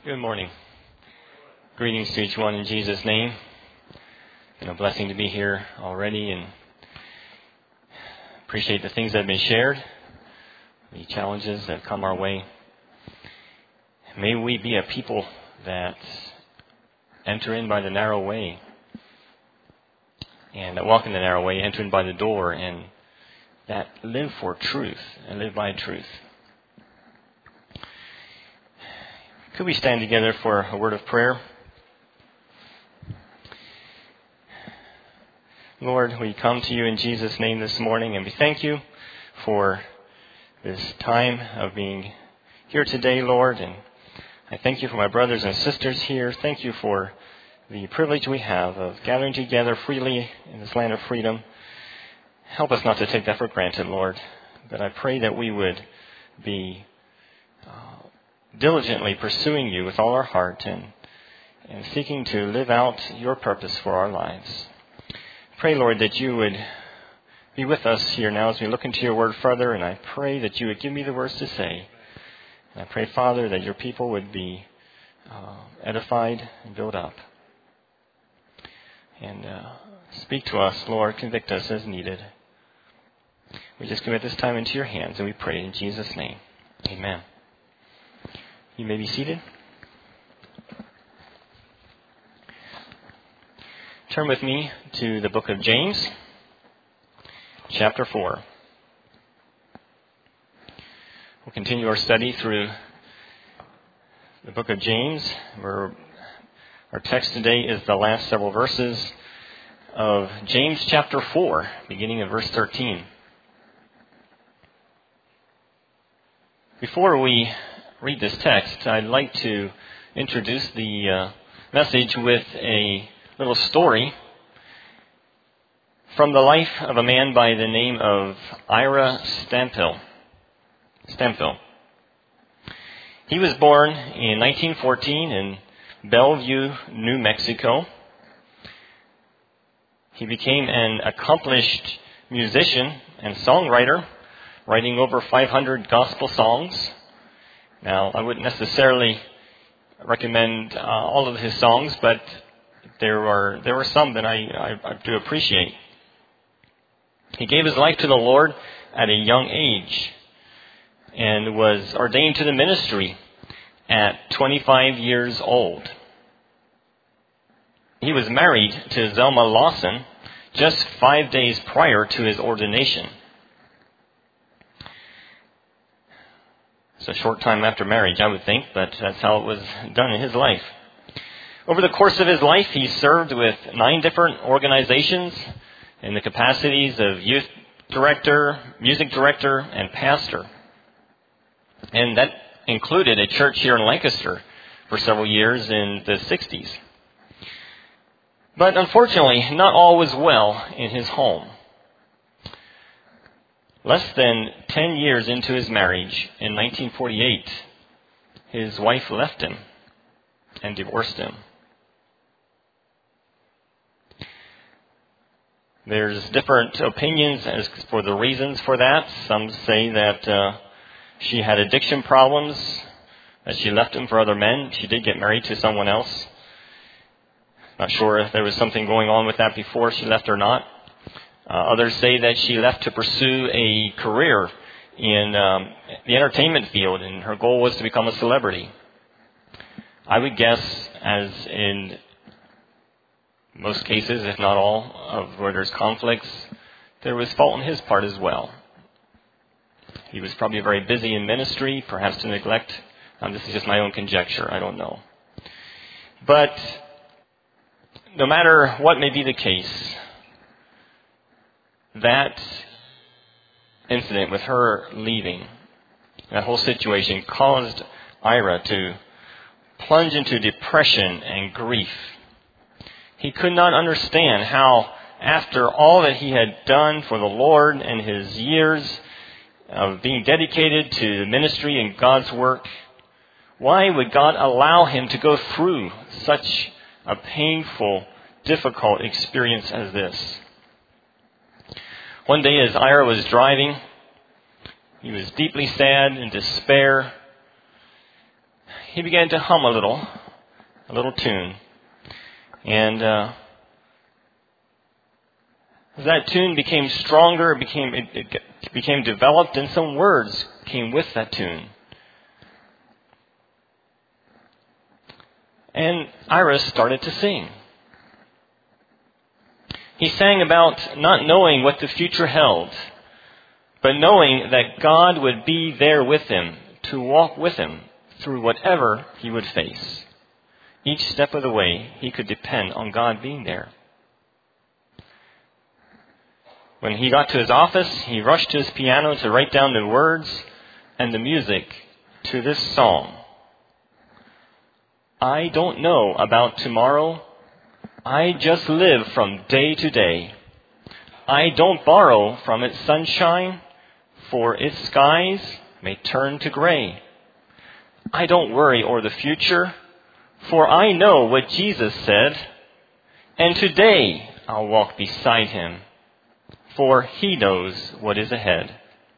Good morning. Greetings to each one in Jesus' name. It's been a blessing to be here already and appreciate the things that have been shared, the challenges that have come our way. May we be a people that enter in by the narrow way and that walk in the narrow way, enter in by the door, and that live for truth and live by truth. Could we stand together for a word of prayer? Lord, we come to you in Jesus' name this morning, and we thank you for this time of being here today, Lord. And I thank you for my brothers and sisters here. Thank you for the privilege we have of gathering together freely in this land of freedom. Help us not to take that for granted, Lord. But I pray that we would be diligently pursuing you with all our heart and seeking to live out your purpose for our lives. Pray, Lord, that you would be with us here now as we look into your word further, and I pray that you would give me the words to say. And I pray, Father, that your people would be edified and built up. And speak to us, Lord, convict us as needed. We just commit this time into your hands, and we pray in Jesus' name. Amen. You may be seated. Turn with me to the book of James, chapter 4. We'll continue our study through the book of James, where our text today is the last several verses of James chapter 4, beginning in verse 13. Before we read this text, I'd like to introduce the message with a little story from the life of a man by the name of Ira Stampfel. He was born in 1914 in Bellevue, New Mexico. He became an accomplished musician and songwriter, writing over 500 gospel songs. Now, I wouldn't necessarily recommend all of his songs, but there were some that I do appreciate. He gave his life to the Lord at a young age and was ordained to the ministry at 25 years old. He was married to Zelma Lawson just 5 days prior to his ordination. It's a short time after marriage, I would think, but that's how it was done in his life. Over the course of his life, he served with 9 different organizations in the capacities of youth director, music director, and pastor. And that included a church here in Lancaster for several years in the 60s. But unfortunately, not all was well in his home. Less than 10 years into his marriage, in 1948, his wife left him and divorced him. There's different opinions as for the reasons for that. Some say that she had addiction problems, that she left him for other men. She did get married to someone else. Not sure if there was something going on with that before she left or not. Others say that she left to pursue a career in the entertainment field, and her goal was to become a celebrity. I would guess, as in most cases, if not all, of where there's conflicts, there was fault on his part as well. He was probably very busy in ministry, perhaps to neglect. This is just my own conjecture. I don't know. But no matter what may be the case, that incident with her leaving, that whole situation caused Ira to plunge into depression and grief. He could not understand how, after all that he had done for the Lord and his years of being dedicated to the ministry and God's work, why would God allow him to go through such a painful, difficult experience as this? One day as Ira was driving, he was deeply sad and despair. he began to hum a little tune. And as that tune became stronger, it became developed, and some words came with that tune. And Ira started to sing. He sang about not knowing what the future held, but knowing that God would be there with him, to walk with him through whatever he would face. Each step of the way, he could depend on God being there. When he got to his office, he rushed to his piano to write down the words and the music to this song. I don't know about tomorrow. I just live from day to day. I don't borrow from its sunshine, for its skies may turn to gray. I don't worry o'er the future, for I know what Jesus said, and today I'll walk beside him, for he knows what is ahead.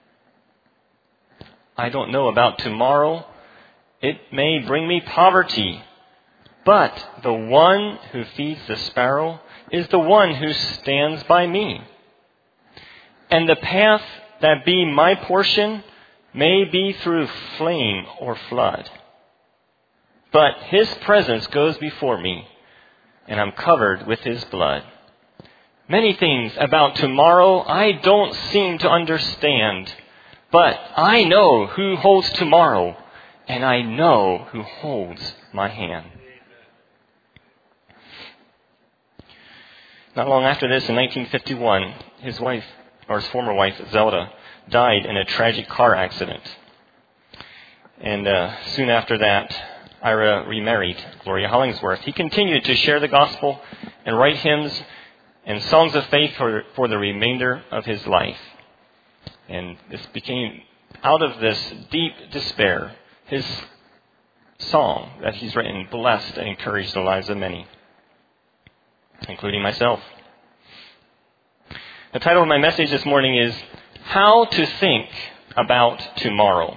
I don't know about tomorrow. It may bring me poverty, but the one who feeds the sparrow is the one who stands by me. And the path that be my portion may be through flame or flood. But his presence goes before me, and I'm covered with his blood. Many things about tomorrow I don't seem to understand, but I know who holds tomorrow, and I know who holds my hand. Not long after this, in 1951, his former wife, Zelda, died in a tragic car accident. And soon after that, Ira remarried Gloria Hollingsworth. He continued to share the gospel and write hymns and songs of faith for the remainder of his life. And this became, out of this deep despair, his song that he's written blessed and encouraged the lives of many, including myself. The title of my message this morning is How to Think About Tomorrow.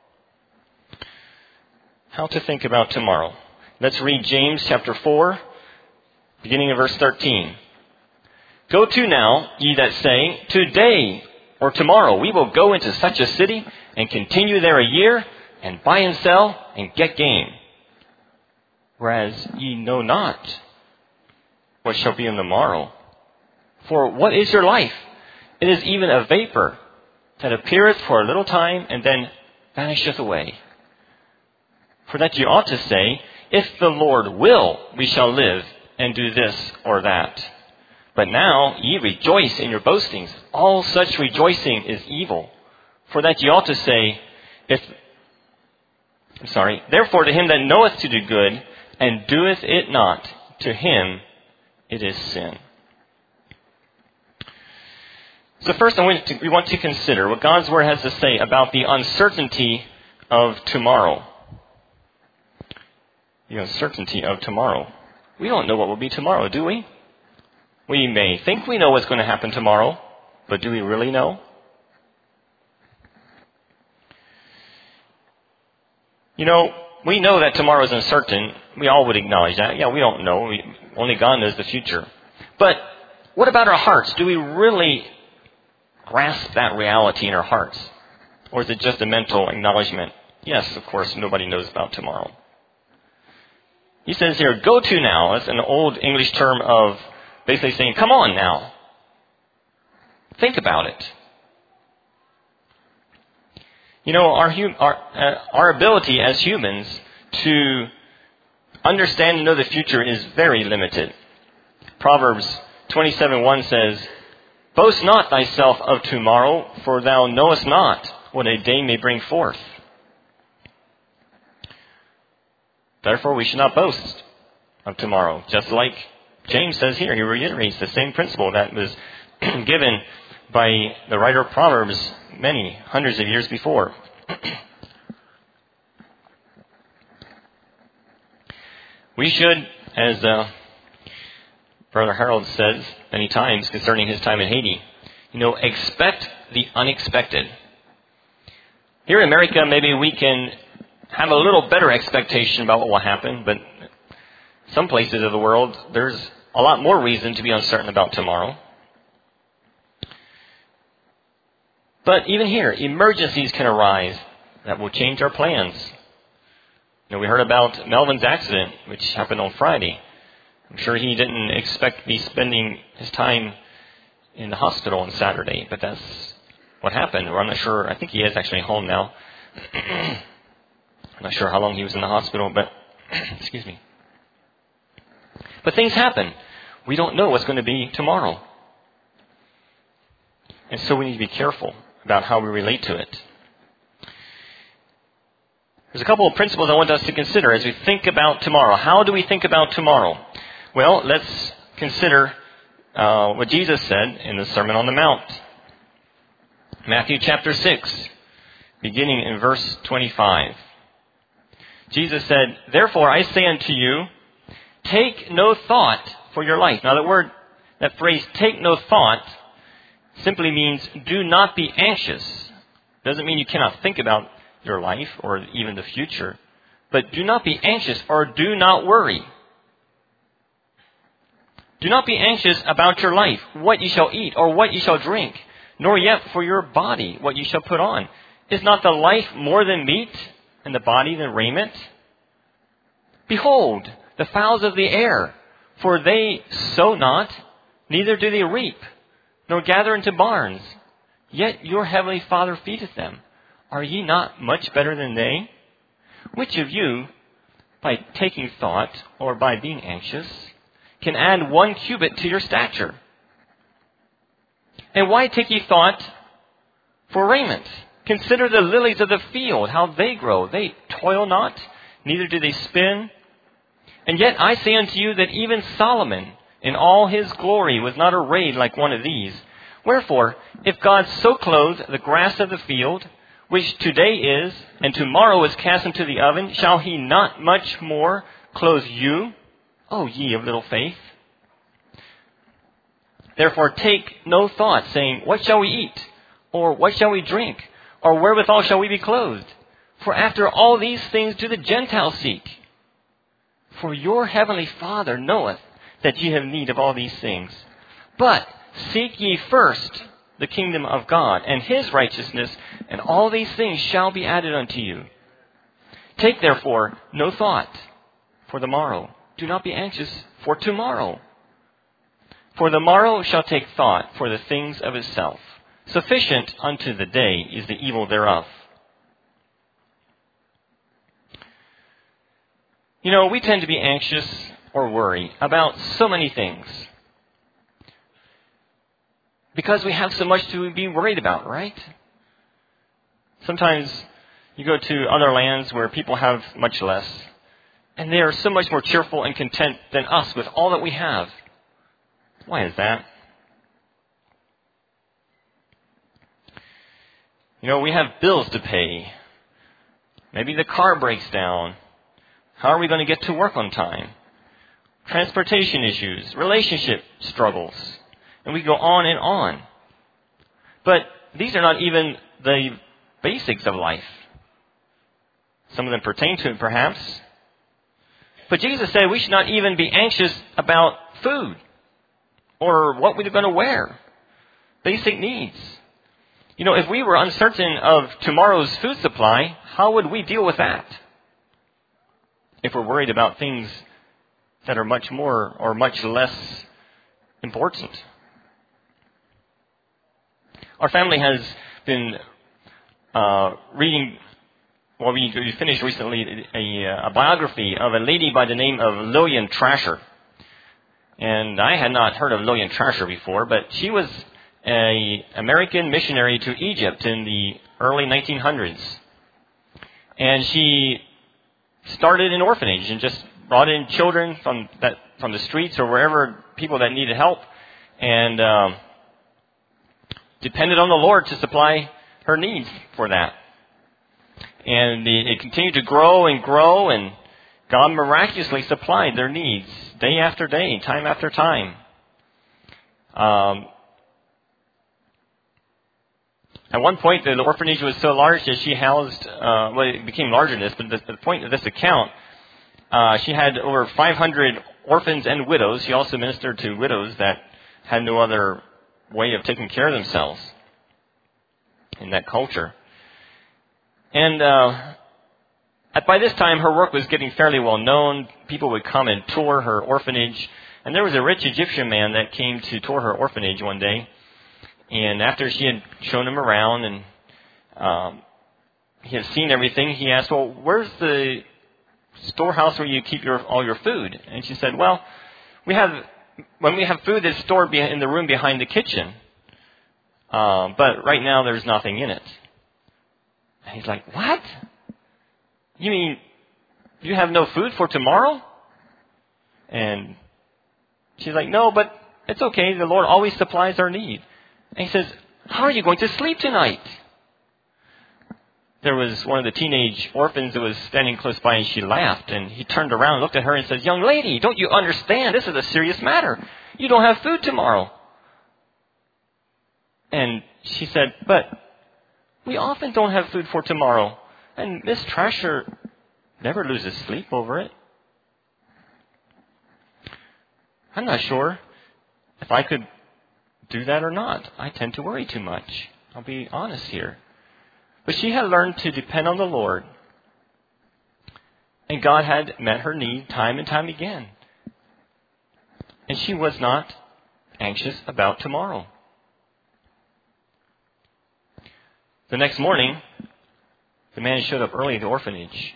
How to think about tomorrow. Let's read James chapter 4, beginning of verse 13. Go to now, ye that say, today or tomorrow we will go into such a city and continue there a year and buy and sell and get gain. Whereas ye know not what shall be in the morrow. For what is your life? It is even a vapor that appeareth for a little time and then vanisheth away. For that ye ought to say, if the Lord will, we shall live and do this or that. But now ye rejoice in your boastings. All such rejoicing is evil. For that ye ought to say, therefore to him that knoweth to do good, and doeth it not, to him it is sin. So first we want to consider what God's Word has to say about the uncertainty of tomorrow. The uncertainty of tomorrow. We don't know what will be tomorrow, do we? We may think we know what's going to happen tomorrow, but do we really know? We know that tomorrow is uncertain. We all would acknowledge that. Yeah, we don't know. Only God knows the future. But what about our hearts? Do we really grasp that reality in our hearts? Or is it just a mental acknowledgement? Yes, of course, nobody knows about tomorrow. He says here, go to now. That's an old English term of basically saying, come on now. Think about it. Our ability as humans to understand and know the future is very limited. Proverbs 27:1 says, boast not thyself of tomorrow, for thou knowest not what a day may bring forth. Therefore, we should not boast of tomorrow. Just like James says here, he reiterates the same principle that was given by the writer of Proverbs many hundreds of years before. We should, as Brother Harold says many times concerning his time in Haiti, expect the unexpected. Here in America, maybe we can have a little better expectation about what will happen, but some places of the world, there's a lot more reason to be uncertain about tomorrow. But even here, emergencies can arise that will change our plans. We heard about Melvin's accident, which happened on Friday. I'm sure he didn't expect to be spending his time in the hospital on Saturday, but that's what happened. Or I'm not sure. I think he is actually home now. I'm not sure how long he was in the hospital, but excuse me. But things happen. We don't know what's going to be tomorrow. And so we need to be careful about how we relate to it. There's a couple of principles I want us to consider as we think about tomorrow. How do we think about tomorrow? Well, let's consider what Jesus said in the Sermon on the Mount. Matthew chapter 6, beginning in verse 25. Jesus said, "Therefore I say unto you, take no thought for your life." Now that phrase, take no thought, simply means do not be anxious. Doesn't mean you cannot think about your life or even the future. But do not be anxious or do not worry. Do not be anxious about your life, what you shall eat or what you shall drink, nor yet for your body, what you shall put on. Is not the life more than meat, and the body than raiment? Behold, the fowls of the air, for they sow not, neither do they reap, nor gather into barns. Yet your heavenly Father feedeth them. Are ye not much better than they? Which of you, by taking thought, or by being anxious, can add 1 cubit to your stature? And why take ye thought for raiment? Consider the lilies of the field, how they grow. They toil not, neither do they spin. And yet I say unto you that even Solomon, in all his glory, was not arrayed like one of these. Wherefore, if God so clothe the grass of the field, which today is, and tomorrow is cast into the oven, shall he not much more clothe you, O ye of little faith? Therefore take no thought, saying, what shall we eat? Or what shall we drink? Or wherewithal shall we be clothed? For after all these things do the Gentiles seek. For your heavenly Father knoweth that ye have need of all these things. But seek ye first the kingdom of God and his righteousness, and all these things shall be added unto you. Take therefore no thought for the morrow. Do not be anxious for tomorrow. For the morrow shall take thought for the things of itself. Sufficient unto the day is the evil thereof. We tend to be anxious or worry about so many things, because we have so much to be worried about, right? Sometimes you go to other lands where people have much less, and they are so much more cheerful and content than us with all that we have. Why is that? We have bills to pay. Maybe the car breaks down. How are we going to get to work on time? Transportation issues, relationship struggles. And we go on and on. But these are not even the basics of life. Some of them pertain to it, perhaps. But Jesus said we should not even be anxious about food or what we're going to wear. Basic needs. If we were uncertain of tomorrow's food supply, how would we deal with that? If we're worried about things that are much more or much less important. Our family has been reading, we finished recently a biography of a lady by the name of Lillian Trasher. And I had not heard of Lillian Trasher before, but she was an American missionary to Egypt in the early 1900s. And she started an orphanage and just brought in children from the streets or wherever, people that needed help, and depended on the Lord to supply her needs for that. And it continued to grow, and God miraculously supplied their needs day after day, time after time. At one point, the orphanage was so large that she housed, it became larger than this, but the point of this account, she had over 500 orphans and widows. She also ministered to widows that had no other way of taking care of themselves in that culture. And by this time, her work was getting fairly well known. People would come and tour her orphanage. And there was a rich Egyptian man that came to tour her orphanage one day. And after she had shown him around and he had seen everything, he asked, well, where's the storehouse where you keep all your food? And she said, well, when we have food that's stored in the room behind the kitchen. But right now there's nothing in it. And he's like, what? You mean you have no food for tomorrow? And she's like, no, but it's okay. The Lord always supplies our need. And he says, how are you going to sleep tonight? There was one of the teenage orphans that was standing close by, and she laughed. And he turned around and looked at her and says, young lady, don't you understand? This is a serious matter. You don't have food tomorrow. And she said, but we often don't have food for tomorrow. And Miss Trasher never loses sleep over it. I'm not sure if I could do that or not. I tend to worry too much. I'll be honest here. But she had learned to depend on the Lord. And God had met her need time and time again. And she was not anxious about tomorrow. The next morning, the man showed up early at the orphanage.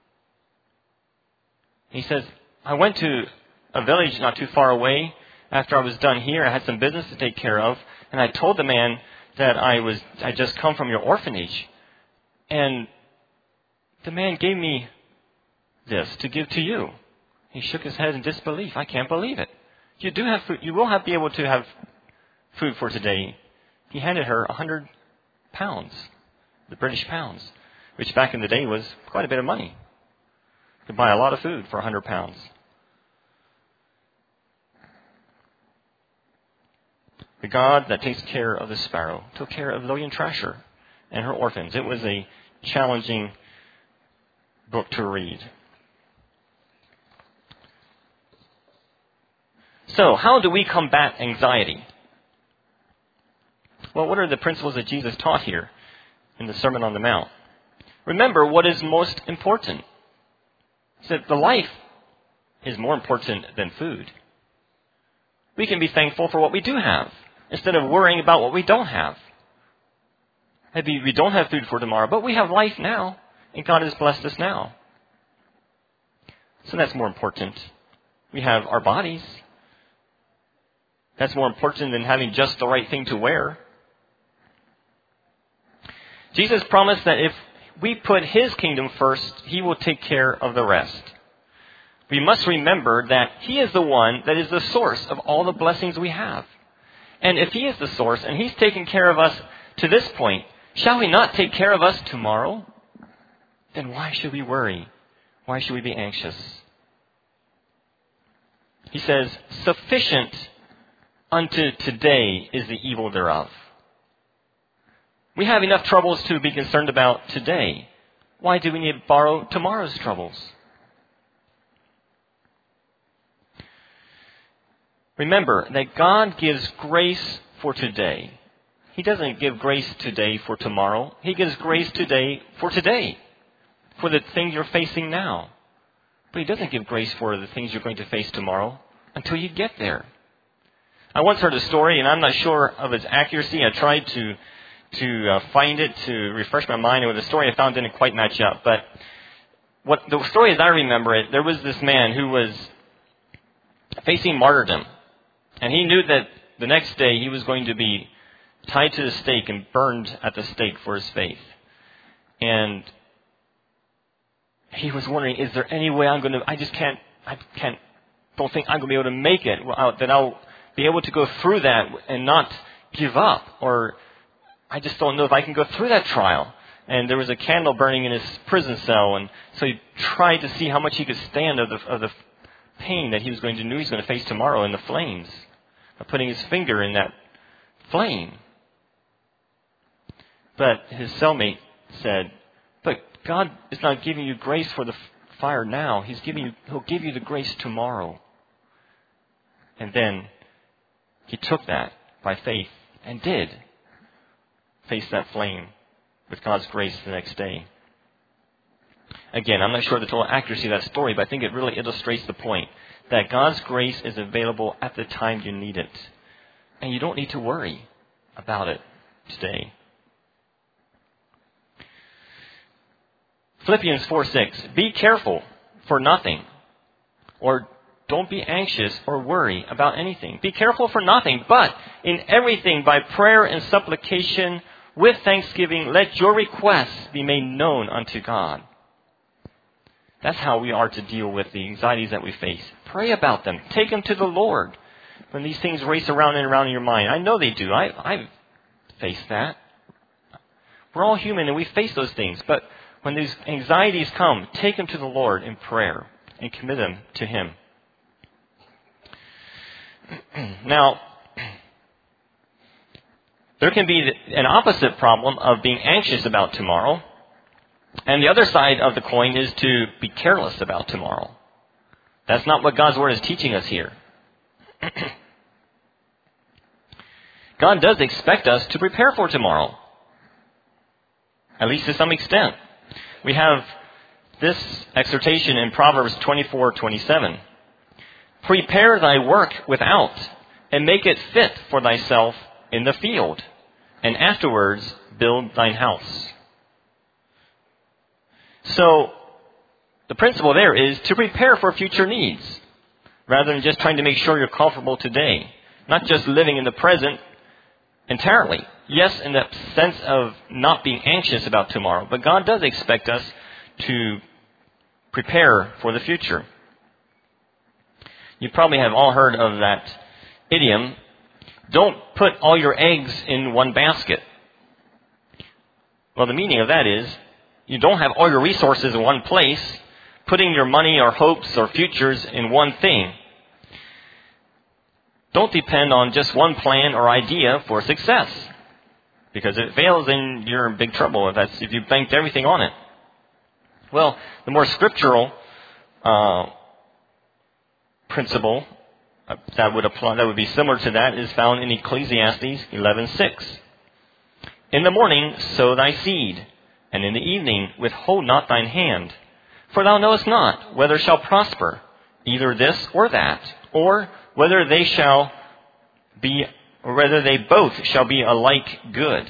He says, I went to a village not too far away. After I was done here, I had some business to take care of. And I told the man that I just come from your orphanage. And the man gave me this to give to you. He shook his head in disbelief. I can't believe it. You do have food. You will be able to have food for today. He handed her 100 pounds, the British pounds, which back in the day was quite a bit of money. You could buy a lot of food for 100 pounds. The God that takes care of the sparrow took care of Lillian Trasher and her orphans. It was a challenging book to read. So, how do we combat anxiety? Well, what are the principles that Jesus taught here in the Sermon on the Mount? Remember what is most important. He said the life is more important than food. We can be thankful for what we do have instead of worrying about what we don't have. Maybe we don't have food for tomorrow, but we have life now, and God has blessed us now. So that's more important. We have our bodies. That's more important than having just the right thing to wear. Jesus promised that if we put His kingdom first, He will take care of the rest. We must remember that He is the one that is the source of all the blessings we have. And if He is the source and He's taken care of us to this point, shall He not take care of us tomorrow? Then why should we worry? Why should we be anxious? He says, sufficient unto today is the evil thereof. We have enough troubles to be concerned about today. Why do we need to borrow tomorrow's troubles? Remember that God gives grace for today. He doesn't give grace today for tomorrow. He gives grace today, for the things you're facing now. But He doesn't give grace for the things you're going to face tomorrow until you get there. I once heard a story, and I'm not sure of its accuracy. I tried to find it to refresh my mind, and with the story I found didn't quite match up. But the story as I remember it, there was this man who was facing martyrdom. And he knew that the next day he was going to be tied to the stake and burned at the stake for his faith. And he was wondering, is there any way don't think I'm going to be able to make it, that I'll be able to go through that and not give up, or I just don't know if I can go through that trial. And there was a candle burning in his prison cell, and so he tried to see how much he could stand of the pain that he was going to face tomorrow in the flames, by putting his finger in that flame. But his cellmate said, but God is not giving you grace for the fire now. He'll give you the grace tomorrow. And then he took that by faith and did face that flame with God's grace the next day. Again, I'm not sure the total accuracy of that story, but I think it really illustrates the point that God's grace is available at the time you need it. And you don't need to worry about it today. Philippians 4:6, be careful for nothing, or don't be anxious or worry about anything. Be careful for nothing, but in everything by prayer and supplication with thanksgiving, let your requests be made known unto God. That's how we are to deal with the anxieties that we face. Pray about them. Take them to the Lord. When these things race around and around in your mind. I know they do. I've faced that. We're all human and we face those things. But when these anxieties come, take them to the Lord in prayer and commit them to Him. Now, there can be an opposite problem of being anxious about tomorrow. And the other side of the coin is to be careless about tomorrow. That's not what God's Word is teaching us here. God does expect us to prepare for tomorrow, at least to some extent. We have this exhortation in Proverbs 24:27. Prepare thy work without, and make it fit for thyself in the field, and afterwards build thine house. So, the principle there is to prepare for future needs, rather than just trying to make sure you're comfortable today. Not just living in the present entirely. Yes, in the sense of not being anxious about tomorrow, but God does expect us to prepare for the future. You probably have all heard of that idiom, don't put all your eggs in one basket. Well, the meaning of that is, you don't have all your resources in one place, putting your money or hopes or futures in one thing. Don't depend on just one plan or idea for success. Because if it fails, then you're in big trouble if you banked everything on it. Well, the more scriptural principle that would be similar to that is found in Ecclesiastes 11:6. In the morning sow thy seed, and in the evening withhold not thine hand. For thou knowest not whether shall prosper, either this or that, or whether they both shall be alike good.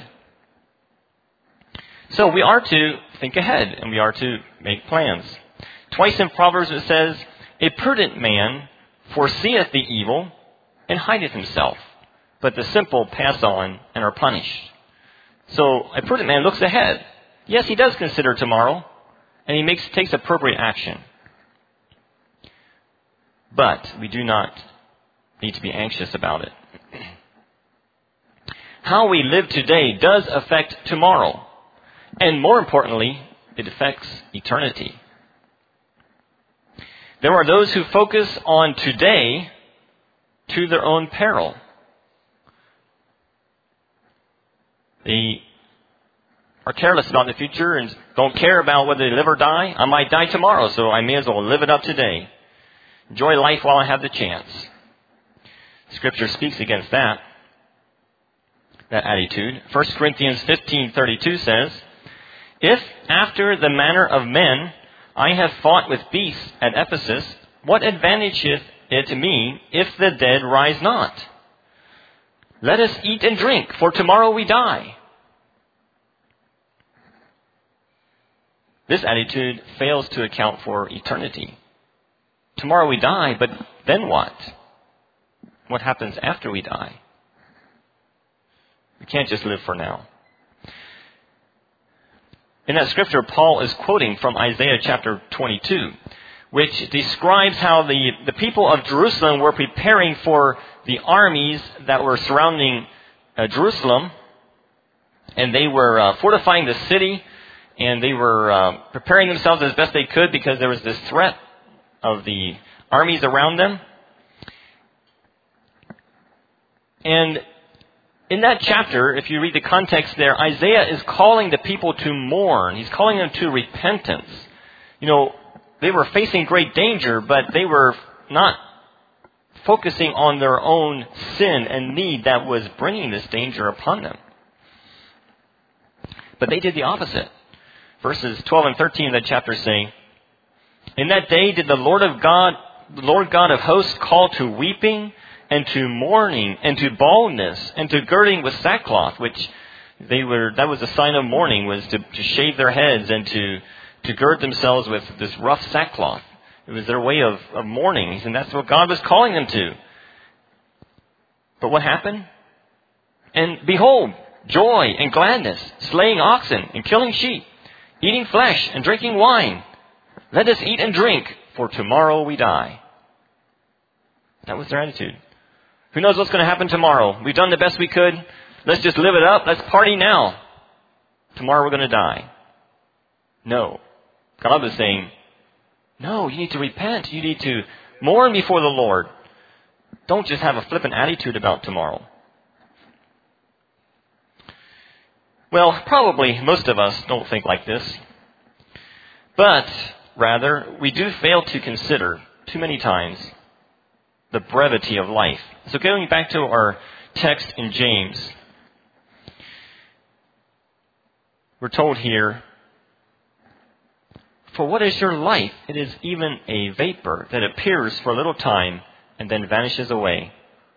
So we are to think ahead, and we are to make plans. Twice in Proverbs it says, a prudent man foreseeth the evil and hideth himself, but the simple pass on and are punished. So a prudent man looks ahead. Yes, he does consider tomorrow, and he takes appropriate action. But we do not need to be anxious about it. How we live today does affect tomorrow. And more importantly, it affects eternity. There are those who focus on today to their own peril. They are careless about the future and don't care about whether they live or die. I might die tomorrow, so I may as well live it up today. Enjoy life while I have the chance. Scripture speaks against that attitude. 1 Corinthians 15:32 says, if after the manner of men I have fought with beasts at Ephesus, what advantageth it me if the dead rise not? Let us eat and drink, for tomorrow we die. This attitude fails to account for eternity. Tomorrow we die, but then what? What happens after we die? We can't just live for now. In that scripture, Paul is quoting from Isaiah chapter 22, which describes how the people of Jerusalem were preparing for the armies that were surrounding Jerusalem, and they were fortifying the city, and they were preparing themselves as best they could because there was this threat of the armies around them. And in that chapter, if you read the context there, Isaiah is calling the people to mourn. He's calling them to repentance. They were facing great danger, but they were not focusing on their own sin and need that was bringing this danger upon them. But they did the opposite. Verses 12 and 13 of that chapter say, "In that day did the Lord God of hosts call to weeping and to mourning and to baldness and to girding with sackcloth," which that was a sign of mourning, was to shave their heads and to gird themselves with this rough sackcloth. It was their way of mourning, and that's what God was calling them to. But what happened? "And behold, joy and gladness, slaying oxen and killing sheep, eating flesh and drinking wine. Let us eat and drink, for tomorrow we die." That was their attitude. Who knows what's going to happen tomorrow? We've done the best we could. Let's just live it up. Let's party now. Tomorrow we're going to die. No. God was saying, no, you need to repent. You need to mourn before the Lord. Don't just have a flippant attitude about tomorrow. Well, probably most of us don't think like this. But rather, we do fail to consider too many times the brevity of life. So going back to our text in James, we're told here, "For what is your life? It is even a vapor that appears for a little time and then vanishes away."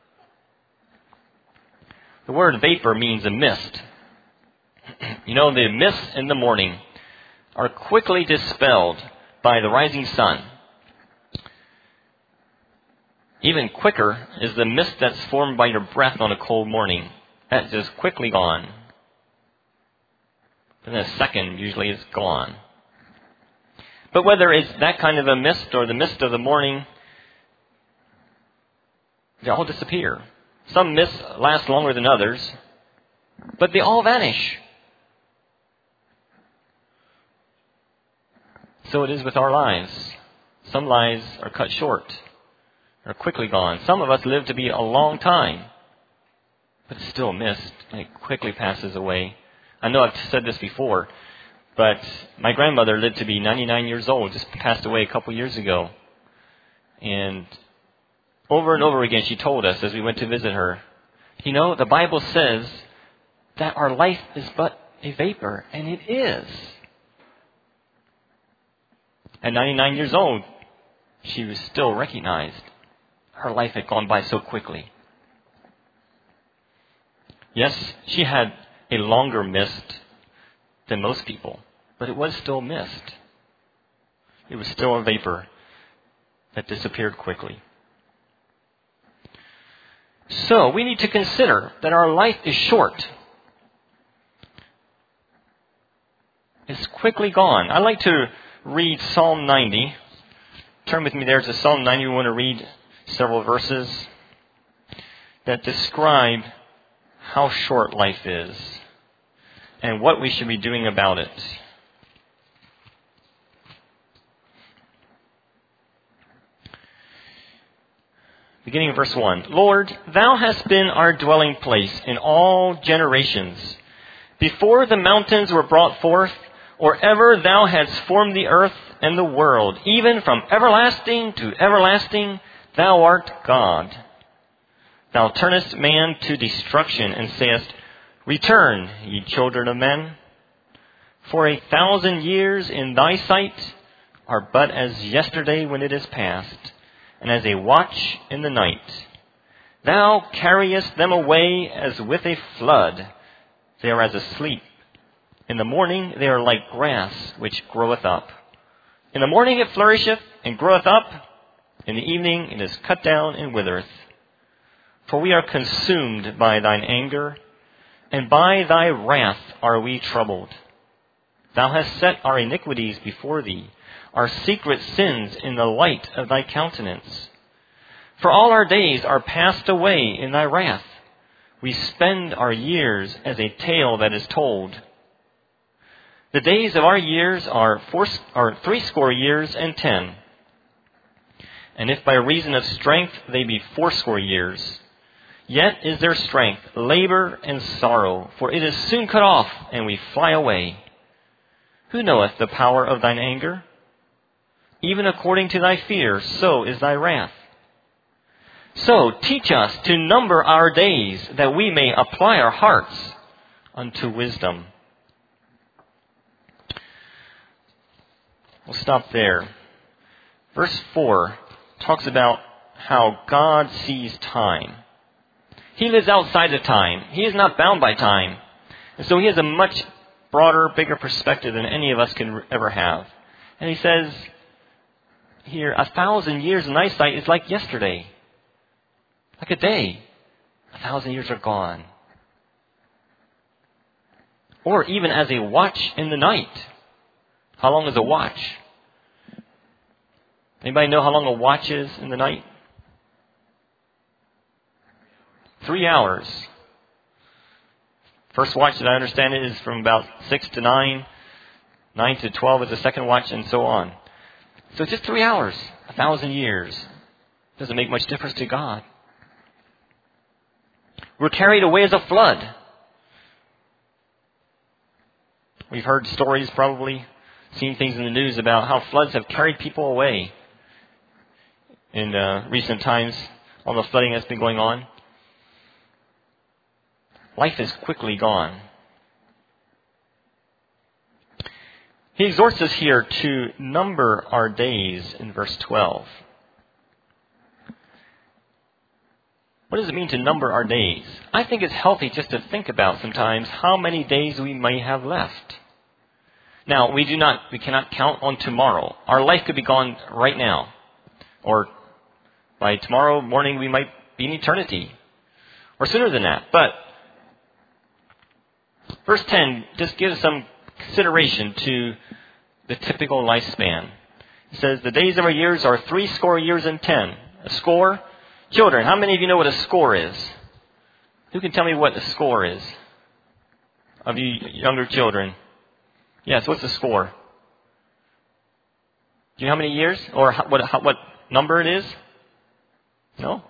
The word vapor means a mist. The mists in the morning are quickly dispelled by the rising sun. Even quicker is the mist that's formed by your breath on a cold morning. That's just quickly gone. In a second, usually it's gone. But whether it's that kind of a mist or the mist of the morning, they all disappear. Some mists last longer than others, but they all vanish. So it is with our lives. Some lives are cut short, are quickly gone. Some of us live to be a long time, but it's still a mist, and it quickly passes away. I know I've said this before, but my grandmother lived to be 99 years old, just passed away a couple years ago. And over again she told us as we went to visit her, the Bible says that our life is but a vapor, and it is. At 99 years old, she was still recognized. Her life had gone by so quickly. Yes, she had a longer mist than most people, but it was still mist. It was still a vapor that disappeared quickly. So we need to consider that our life is short. It's quickly gone. I like to read Psalm 90. Turn with me there to Psalm 90. We want to read several verses that describe how short life is and what we should be doing about it. Beginning of verse 1. "Lord, thou hast been our dwelling place in all generations. Before the mountains were brought forth, or ever thou hadst formed the earth and the world, even from everlasting to everlasting, thou art God. Thou turnest man to destruction, and sayest, Return, ye children of men. For 1,000 years in thy sight are but as yesterday when it is past, and as a watch in the night. Thou carriest them away as with a flood. They are as asleep. In the morning they are like grass which groweth up. In the morning it flourisheth and groweth up. In the evening it is cut down and withereth. For we are consumed by thine anger, and by thy wrath are we troubled. Thou hast set our iniquities before thee, our secret sins in the light of thy countenance. For all our days are passed away in thy wrath. We spend our years as a tale that is told. The days of our years are 80 years and 10. And if by reason of strength they be 80 years, Yet is their strength labor and sorrow, for it is soon cut off, and we fly away. Who knoweth the power of thine anger? Even according to thy fear, so is thy wrath. So teach us to number our days, that we may apply our hearts unto wisdom. We'll stop there. Verse 4 talks about how God sees time. He lives outside of time. He is not bound by time. And so he has a much broader, bigger perspective than any of us can ever have. And he says here, 1,000 years in thy sight is like yesterday. Like a day. 1,000 years are gone. Or even as a watch in the night. How long is a watch? Anybody know how long a watch is in the night? 3 hours. First watch, that I understand it, is from about 6 to 9. 9 to 12 is the second watch, and so on. So it's just 3 hours. 1,000 years. Doesn't make much difference to God. We're carried away as a flood. We've heard stories, probably seen things in the news about how floods have carried people away in recent times, all the flooding that's been going on. Life is quickly gone. He exhorts us here to number our days in verse 12. What does it mean to number our days? I think it's healthy just to think about sometimes how many days we may have left. Now, we cannot count on tomorrow. Our life could be gone right now. Or by tomorrow morning we might be in eternity. Or sooner than that. But verse 10 just gives some consideration to the typical lifespan. It says, the days of our years are 60 years and 10. A score. Children, how many of you know what a score is? Who can tell me what a score is? Of you younger children. Yes, what's a score? Do you know how many years? Or what number it is? No?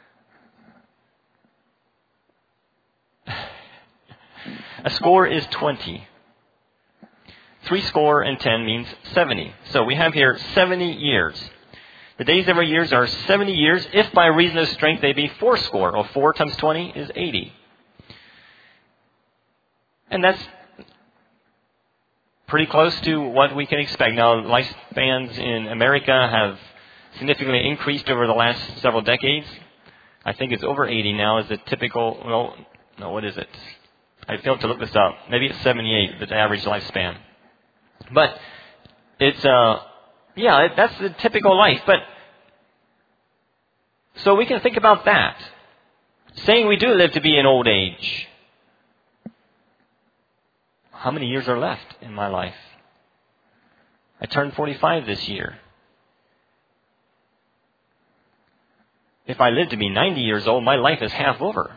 A score is 20. 60 and 10 means 70. So we have here 70 years. The days of our years are 70 years, if by reason of strength they be 80. Or 4 times 20 is 80. And that's pretty close to what we can expect. Now, lifespans in America have significantly increased over the last several decades. I think it's over 80 now is the typical, what is it? I failed to look this up. Maybe it's 78, the average lifespan. But it's, that's the typical life. But so we can think about that. Saying we do live to be in old age. How many years are left in my life? I turned 45 this year. If I live to be 90 years old, my life is half over.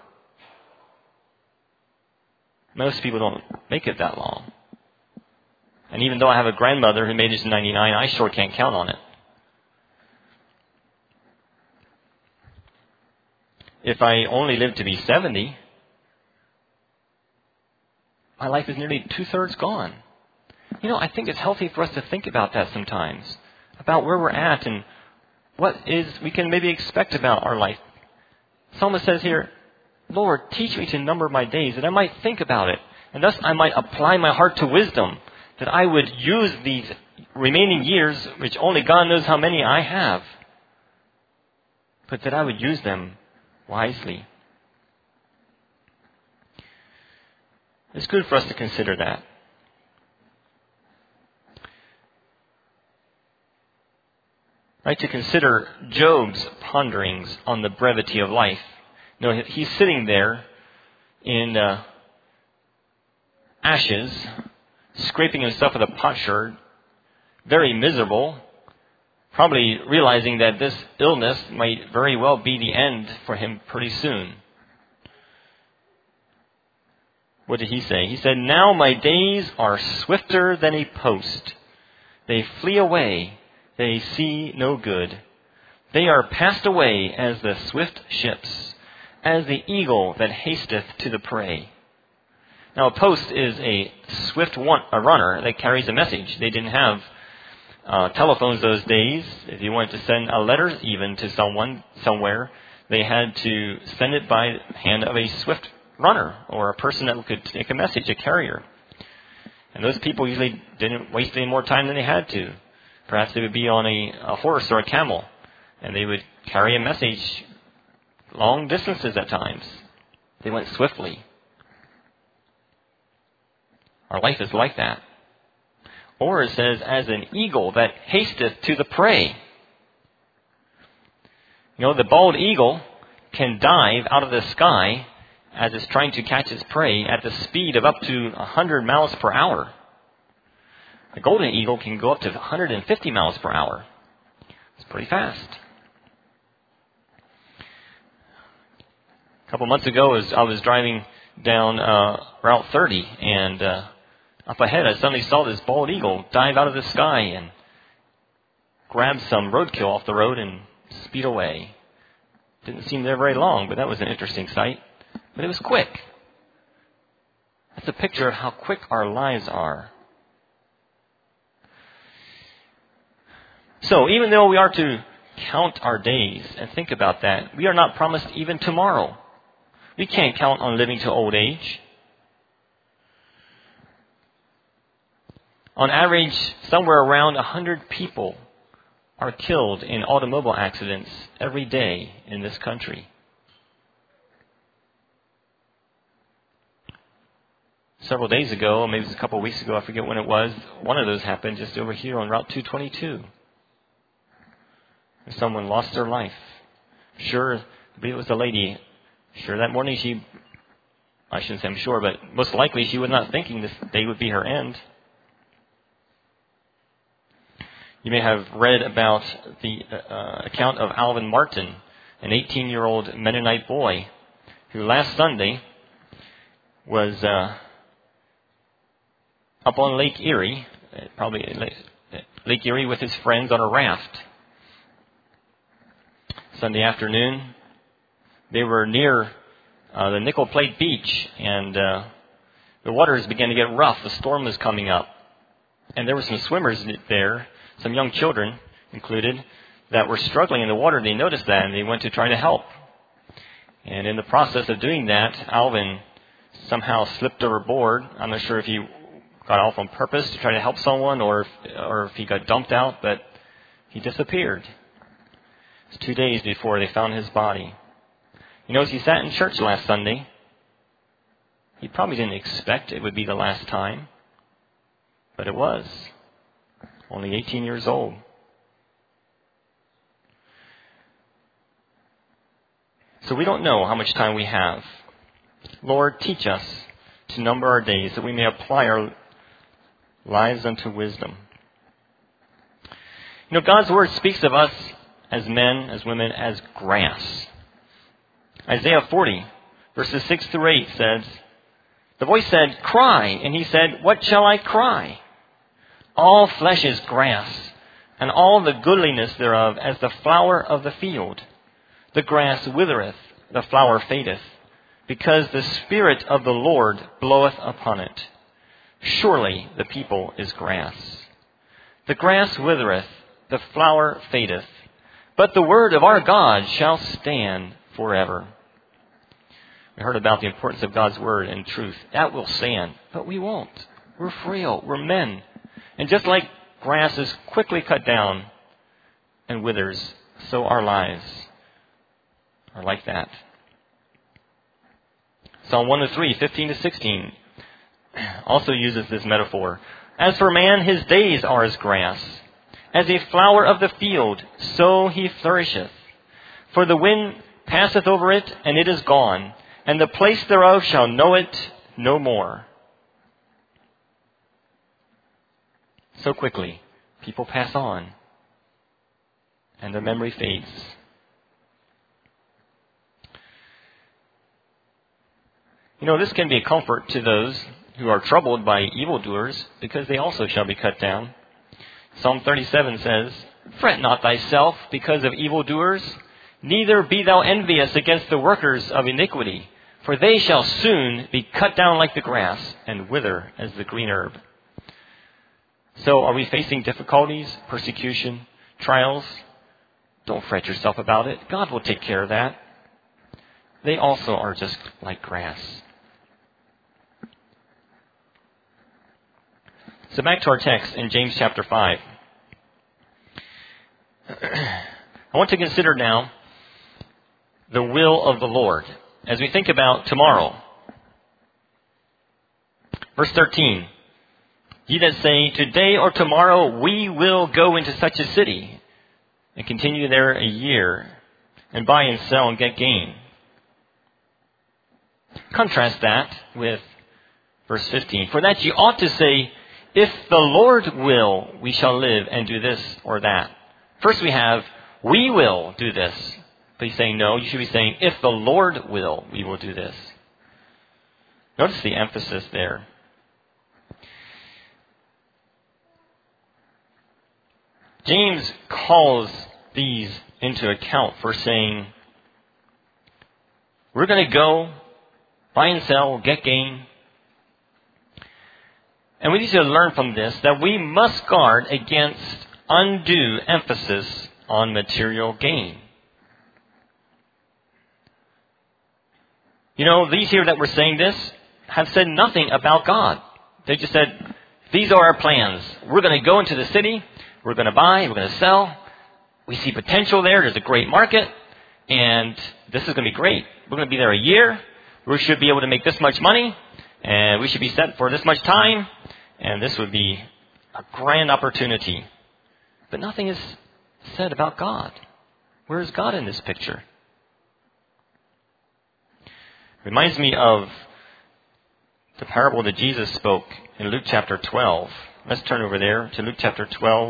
Most people don't make it that long. And even though I have a grandmother who made it to 99, I sure can't count on it. If I only live to be 70, my life is nearly 2/3 gone. I think it's healthy for us to think about that sometimes. About where we're at and what we can maybe expect about our life. Psalmist says here, Lord, teach me to number my days, that I might think about it. And thus I might apply my heart to wisdom. That I would use these remaining years, which only God knows how many I have. But that I would use them wisely. It's good for us to consider that. I'd like to consider Job's ponderings on the brevity of life. He's sitting there in ashes, scraping himself with a potsherd, very miserable, probably realizing that this illness might very well be the end for him pretty soon. What did he say? He said, now my days are swifter than a post. They flee away. They see no good. They are passed away as the swift ships. as the eagle that hasteth to the prey. Now, a post is a swift runner that carries a message. They didn't have telephones those days. If you wanted to send a letter even to someone somewhere, they had to send it by hand of a swift runner or a person that could take a message, a carrier. And those people usually didn't waste any more time than they had to. Perhaps they would be on a horse or a camel, and they would carry a message long distances at times. They went swiftly. Our life is like that. Or it says, as an eagle that hasteth to the prey. You know, the bald eagle can dive out of the sky as it's trying to catch its prey at the speed of up to 100 miles per hour. The golden eagle can go up to 150 miles per hour. It's pretty fast. A couple months ago, I was driving down Route 30, and up ahead I suddenly saw this bald eagle dive out of the sky and grab some roadkill off the road and speed away. Didn't seem there very long, but that was an interesting sight. But it was quick. That's a picture of how quick our lives are. So even though we are to count our days and think about that, we are not promised even tomorrow. We can't count on living to old age. On average, somewhere around 100 people are killed in automobile accidents every day in this country. Several days ago, maybe it was a couple of weeks ago, I forget when it was, one of those happened just over here on Route 222. Someone lost their life. Sure, I believe it was a lady. Sure, that morning I shouldn't say I'm sure, but most likely she was not thinking this day would be her end. You may have read about the account of Alvin Martin, an 18-year-old Mennonite boy who last Sunday was up on Lake Erie, Lake Erie with his friends on a raft. Sunday afternoon, they were near the Nickel Plate Beach, and the waters began to get rough. The storm was coming up. And there were some swimmers there, some young children included, that were struggling in the water. They noticed that, and they went to try to help. And in the process of doing that, Alvin somehow slipped overboard. I'm not sure if he got off on purpose to try to help someone or if he got dumped out, but he disappeared. It was 2 days before they found his body. You know, as he sat in church last Sunday, he probably didn't expect it would be the last time, but it was. Only 18 years old. So we don't know how much time we have. Lord, teach us to number our days that we may apply our lives unto wisdom. You know, God's Word speaks of us as men, as women, as grass. Isaiah 40, verses 6 through 8 says, the voice said, cry. And he said, what shall I cry? All flesh is grass, and all the goodliness thereof as the flower of the field. The grass withereth, the flower fadeth, because the Spirit of the Lord bloweth upon it. Surely the people is grass. The grass withereth, the flower fadeth, but the word of our God shall stand forever. We heard about the importance of God's word and truth. That will stand, but we won't. We're frail. We're men. And just like grass is quickly cut down and withers, so our lives are like that. Psalm 103, 15 to 16 also uses this metaphor. As for man, his days are as grass. As a flower of the field, so he flourisheth. For the wind passeth over it, and it is gone, and the place thereof shall know it no more. So quickly, people pass on, and their memory fades. You know, this can be a comfort to those who are troubled by evildoers, because they also shall be cut down. Psalm 37 says, fret not thyself because of evildoers, Neither be thou envious against the workers of iniquity, for they shall soon be cut down like the grass and wither as the green herb. So are we facing difficulties, persecution, trials? Don't fret yourself about it. God will take care of that. They also are just like grass. So back to our text in James chapter 5. I want to consider now the will of the Lord as we think about tomorrow. Verse 13. Ye that say, today or tomorrow we will go into such a city and continue there a year and buy and sell and get gain. Contrast that with verse 15. For that ye ought to say, if the Lord will, we shall live and do this or that. First we have, we will do this. But he's saying, no, you should be saying, if the Lord will, we will do this. Notice the emphasis there. James calls these into account for saying, we're going to go, buy and sell, get gain. And we need to learn from this that we must guard against undue emphasis on material gain. You know, these here that were saying this have said nothing about God. They just said, these are our plans. We're going to go into the city. We're going to buy. We're going to sell. We see potential there. There's a great market. And this is going to be great. We're going to be there a year. We should be able to make this much money. And we should be set for this much time. And this would be a grand opportunity. But nothing is said about God. Where is God in this picture? Reminds me of the parable that Jesus spoke in Luke chapter 12. Let's turn over there to Luke chapter 12.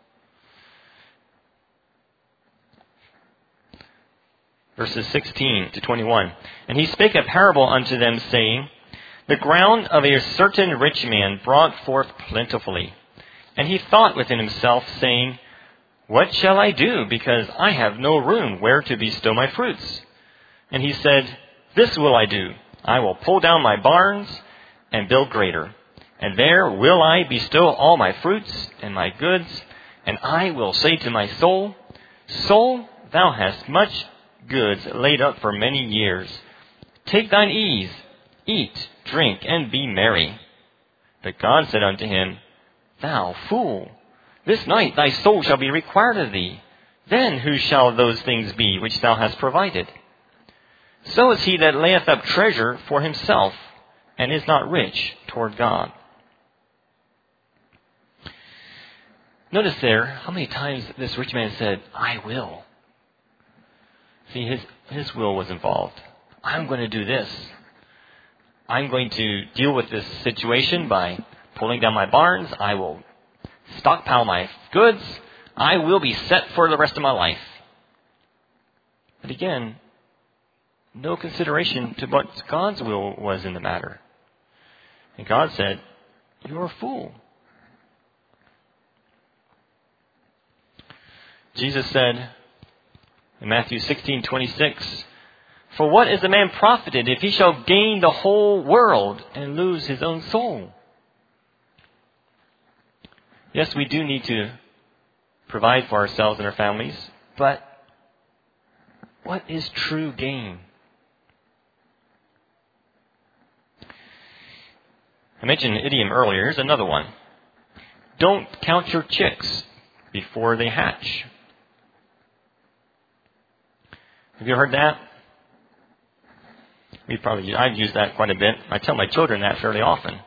Verses 16 to 21. And he spake a parable unto them, saying, the ground of a certain rich man brought forth plentifully. And he thought within himself, saying, what shall I do, because I have no room where to bestow my fruits? And he said, this will I do. I will pull down my barns and build greater. And there will I bestow all my fruits and my goods. And I will say to my soul, soul, thou hast much goods laid up for many years. Take thine ease, eat, drink, and be merry. But God said unto him, thou fool, this night thy soul shall be required of thee. Then whose shall those things be which thou hast provided? So is he that layeth up treasure for himself, and is not rich toward God. Notice there how many times this rich man said, I will. See, his will was involved. I'm going to do this. I'm going to deal with this situation by pulling down my barns. I will stockpile my goods. I will be set for the rest of my life. But again, no consideration to what God's will was in the matter. And God said, you're a fool. Jesus said in Matthew 16:26, for what is a man profited if he shall gain the whole world and lose his own soul? Yes, we do need to provide for ourselves and our families, but what is true gain? I mentioned an idiom earlier. Here's another one. Don't count your chicks before they hatch. Have you heard that? I've used that quite a bit. I tell my children that fairly often.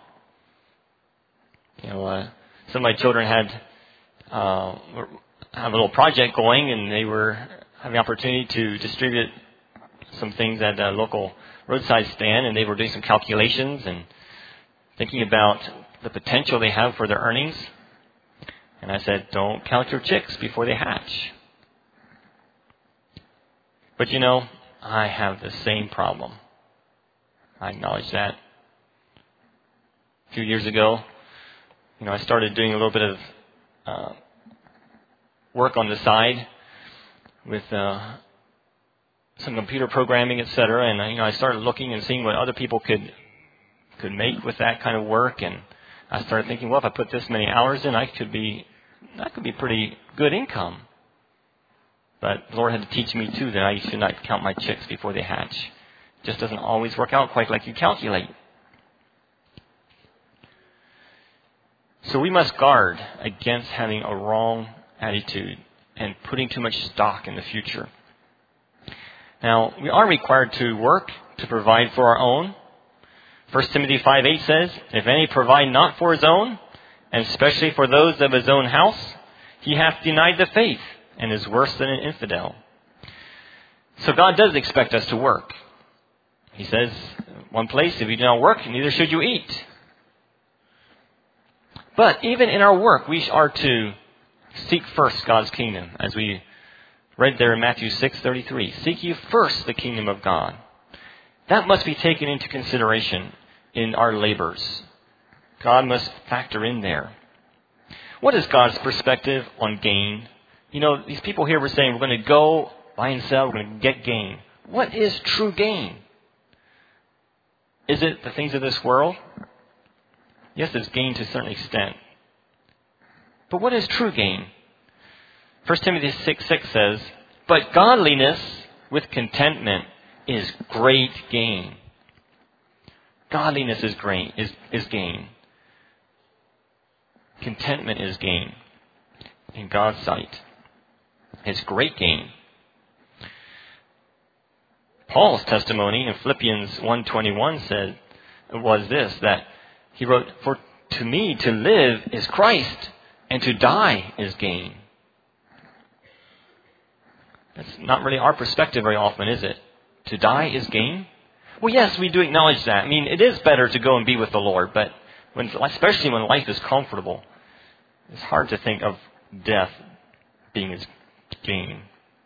Some of my children had have a little project going, and they were having the opportunity to distribute some things at a local roadside stand, and they were doing some calculations and thinking about the potential they have for their earnings. And I said, don't count your chicks before they hatch. But I have the same problem. I acknowledge that. A few years ago, I started doing a little bit of work on the side with some computer programming, etc. And I started looking and seeing what other people could make with that kind of work. And I started thinking, well, if I put this many hours in, that could be pretty good income. But the Lord had to teach me too that I should not count my chicks before they hatch. It just doesn't always work out quite like you calculate. So we must guard against having a wrong attitude and putting too much stock in the future. Now, we are required to work to provide for our own. 1 Timothy 5:8 says, if any provide not for his own, and especially for those of his own house, he hath denied the faith, and is worse than an infidel. So God does expect us to work. He says, one place, if you do not work, neither should you eat. But even in our work, we are to seek first God's kingdom, as we read there in Matthew 6:33. Seek ye first the kingdom of God. That must be taken into consideration in our labors. God must factor in there. What is God's perspective on gain? These people here were saying, we're going to go buy and sell, we're going to get gain. What is true gain? Is it the things of this world? Yes, there's gain to a certain extent. But what is true gain? 1 Timothy 6:6 says, but godliness with contentment is great gain. Godliness is gain. Contentment is gain in God's sight. It's great gain. Paul's testimony in Philippians 1:21 was this, that he wrote, for to me to live is Christ, and to die is gain. That's not really our perspective very often, is it? To die is gain? Well, yes, we do acknowledge that. I mean, it is better to go and be with the Lord, but especially when life is comfortable, it's hard to think of death being as gain.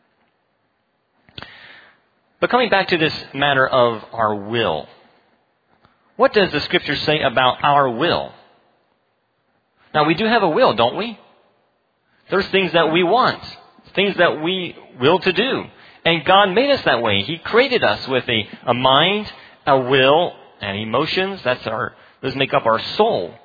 But coming back to this matter of our will, what does the Scripture say about our will? Now, we do have a will, don't we? There's things that we want, things that we will to do. And God made us that way. He created us with a mind, a will, and emotions. Those make up our soul.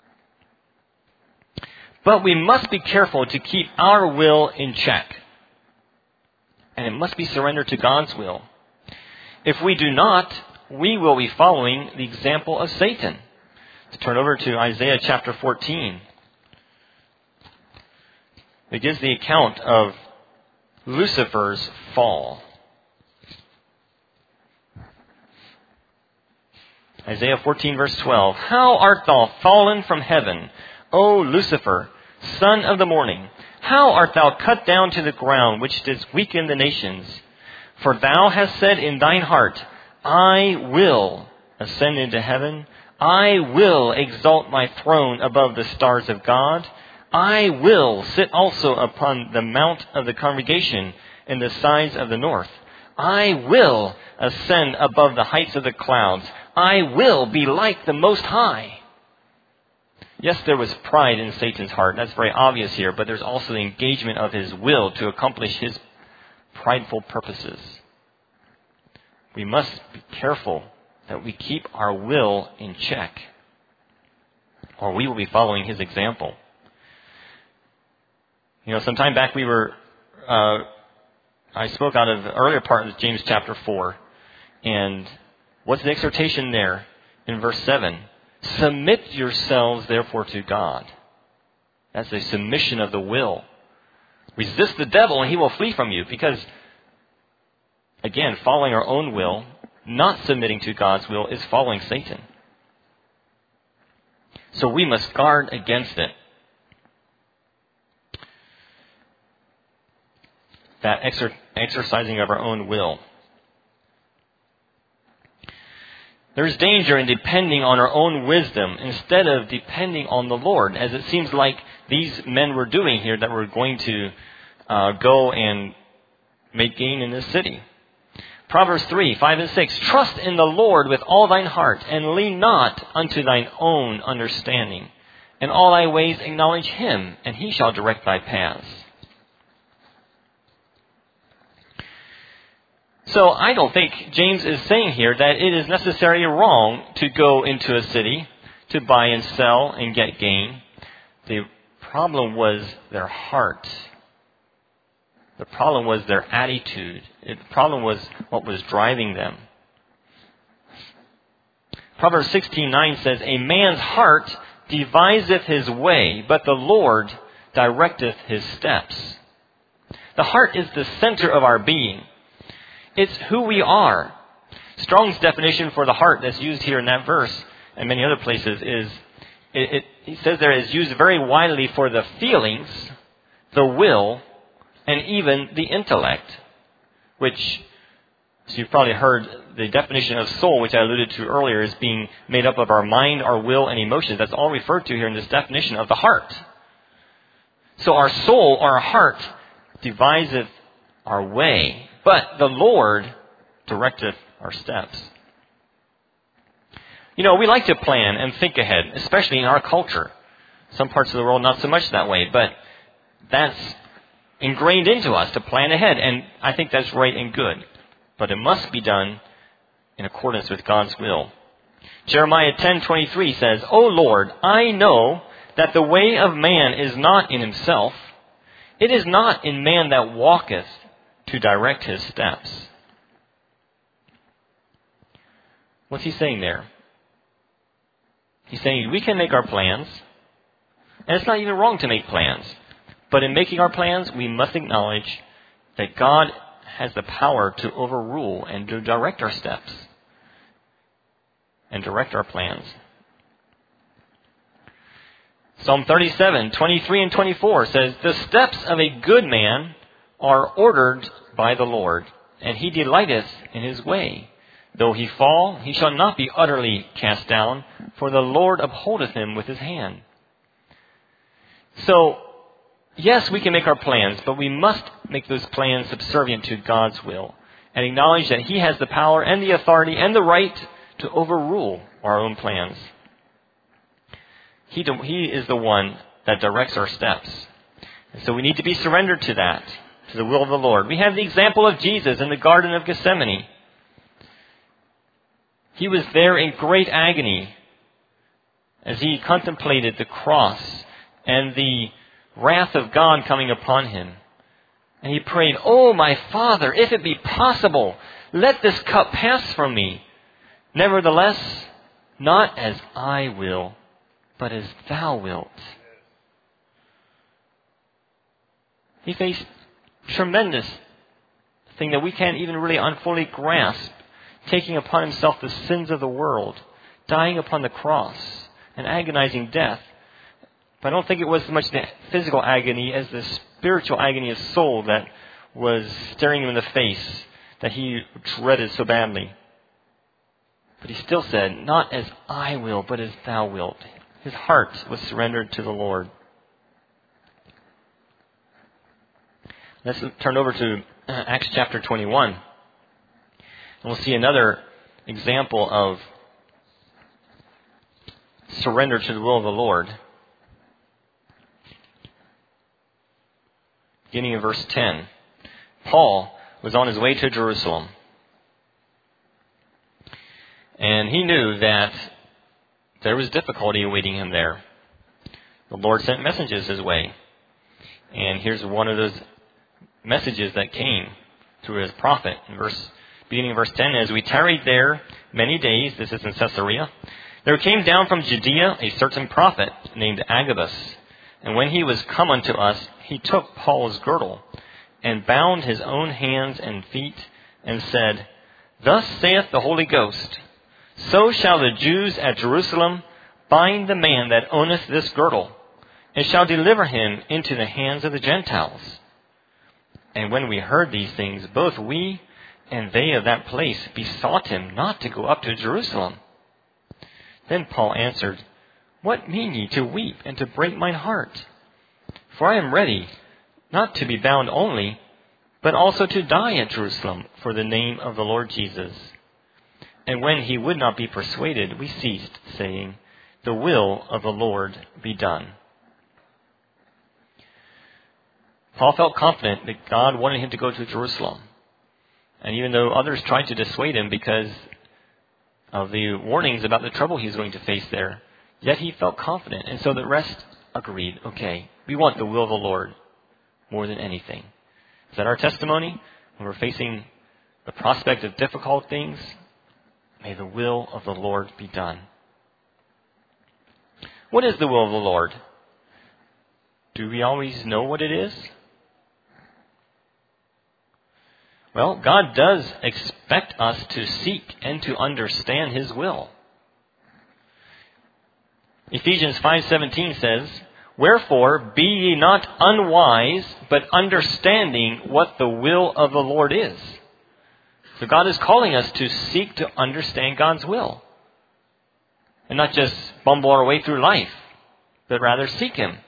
But we must be careful to keep our will in check. And it must be surrendered to God's will. If we do not, we will be following the example of Satan. Let's turn over to Isaiah chapter 14. It gives the account of Lucifer's fall. Isaiah 14 verse 12. How art thou fallen from heaven, O Lucifer, son of the morning? How art thou cut down to the ground, which didst weaken the nations? For thou hast said in thine heart, I will ascend into heaven. I will exalt my throne above the stars of God. I will sit also upon the mount of the congregation in the sides of the north. I will ascend above the heights of the clouds. I will be like the Most High. Yes, there was pride in Satan's heart. That's very obvious here. But there's also the engagement of his will to accomplish his prideful purposes. We must be careful that we keep our will in check, or we will be following his example. Some time back I spoke out of the earlier part of James chapter 4. And what's the exhortation there in verse 7? Submit yourselves therefore to God. That's a submission of the will. Resist the devil and he will flee from you. Because, again, following our own will, not submitting to God's will, is following Satan. So we must guard against it. That exercising of our own will. There's danger in depending on our own wisdom instead of depending on the Lord, as it seems like these men were doing here that were going to go and make gain in this city. Proverbs 3, 5 and 6. Trust in the Lord with all thine heart, and lean not unto thine own understanding. In all thy ways acknowledge him, and he shall direct thy paths. So I don't think James is saying here that it is necessarily wrong to go into a city to buy and sell and get gain. The problem was their heart. The problem was their attitude. The problem was what was driving them. Proverbs 16:9 says, "A man's heart deviseth his way, but the Lord directeth his steps." The heart is the center of our being. It's who we are. Strong's definition for the heart that's used here in that verse and many other places is, he says there is used very widely for the feelings, the will, and even the intellect, which, so you've probably heard the definition of soul, which I alluded to earlier, is being made up of our mind, our will, and emotions. That's all referred to here in this definition of the heart. So our soul, our heart, deviseth our way, but the Lord directeth our steps. You know, we like to plan and think ahead, especially in our culture. Some parts of the world not so much that way, but that's ingrained into us to plan ahead, and I think that's right and good. But it must be done in accordance with God's will. Jeremiah 10:23 says, "O Lord, I know that the way of man is not in himself. It is not in man that walketh to direct his steps." What's he saying there? He's saying we can make our plans, and it's not even wrong to make plans. But in making our plans, we must acknowledge that God has the power to overrule and to direct our steps and direct our plans. Psalm 37:23 and 24 says, "The steps of a good man are ordered by the Lord, and he delighteth in his way. Though he fall, he shall not be utterly cast down, for the Lord upholdeth him with his hand." So, yes, we can make our plans, but we must make those plans subservient to God's will and acknowledge that he has the power and the authority and the right to overrule our own plans. He is the one that directs our steps. And so we need to be surrendered to that, to the will of the Lord. We have the example of Jesus in the Garden of Gethsemane. He was there in great agony as he contemplated the cross and the wrath of God coming upon him. And he prayed, "Oh, my Father, if it be possible, let this cup pass from me. Nevertheless, not as I will, but as thou wilt." He faced tremendous thing that we can't even really fully grasp, taking upon himself the sins of the world, dying upon the cross, an agonizing death. But I don't think it was so much the physical agony as the spiritual agony of soul that was staring him in the face that he dreaded so badly. But he still said, "Not as I will, but as thou wilt." His heart was surrendered to the Lord. Let's turn over to Acts chapter 21. And we'll see another example of surrender to the will of the Lord. Beginning in verse 10. Paul was on his way to Jerusalem. And he knew that there was difficulty awaiting him there. The Lord sent messages his way. And here's one of those messages that came through his prophet. Beginning in verse 10, "As we tarried there many days," this is in Caesarea, "there came down from Judea a certain prophet named Agabus. And when he was come unto us, he took Paul's girdle, and bound his own hands and feet, and said, Thus saith the Holy Ghost, So shall the Jews at Jerusalem bind the man that owneth this girdle, and shall deliver him into the hands of the Gentiles. And when we heard these things, both we and they of that place besought him not to go up to Jerusalem. Then Paul answered, What mean ye to weep and to break mine heart? For I am ready, not to be bound only, but also to die at Jerusalem for the name of the Lord Jesus. And when he would not be persuaded, we ceased, saying, The will of the Lord be done. Paul felt confident that God wanted him to go to Jerusalem. And even though others tried to dissuade him because of the warnings about the trouble he was going to face there, yet he felt confident. And so the rest agreed, okay, we want the will of the Lord more than anything. Is that our testimony? When we're facing the prospect of difficult things, may the will of the Lord be done. What is the will of the Lord? Do we always know what it is? Well, God does expect us to seek and to understand His will. Ephesians 5:17 says, "Wherefore be ye not unwise, but understanding what the will of the Lord is." So God is calling us to seek to understand God's will. And not just bumble our way through life, but rather seek Him.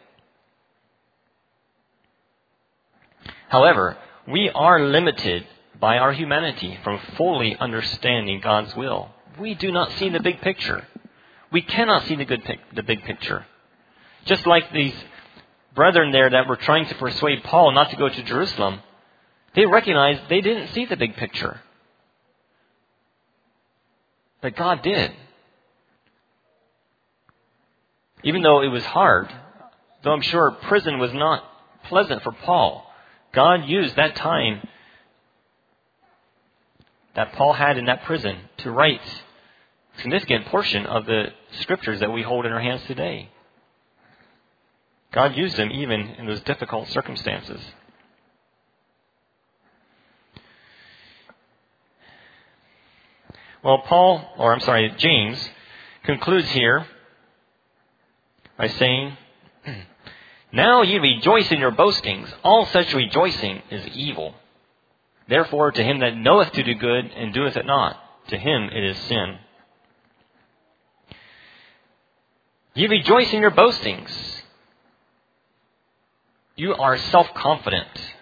However, we are limited by our humanity from fully understanding God's will. We do not see the big picture. We cannot see the big picture. Just like these brethren there that were trying to persuade Paul not to go to Jerusalem, they recognized they didn't see the big picture. But God did. Even though it was hard, though I'm sure prison was not pleasant for Paul, God used that time that Paul had in that prison to write a significant portion of the scriptures that we hold in our hands today. God used them even in those difficult circumstances. Well, James concludes here by saying, "Now ye rejoice in your boastings. All such rejoicing is evil. Therefore, to him that knoweth to do good and doeth it not, to him it is sin." Ye rejoice in your boastings. You are self-confident.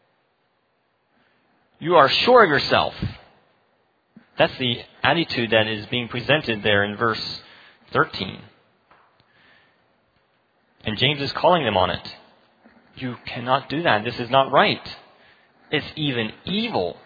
You are sure of yourself. That's the attitude that is being presented there in verse 13. And James is calling them on it. You cannot do that. This is not right. It's even evil.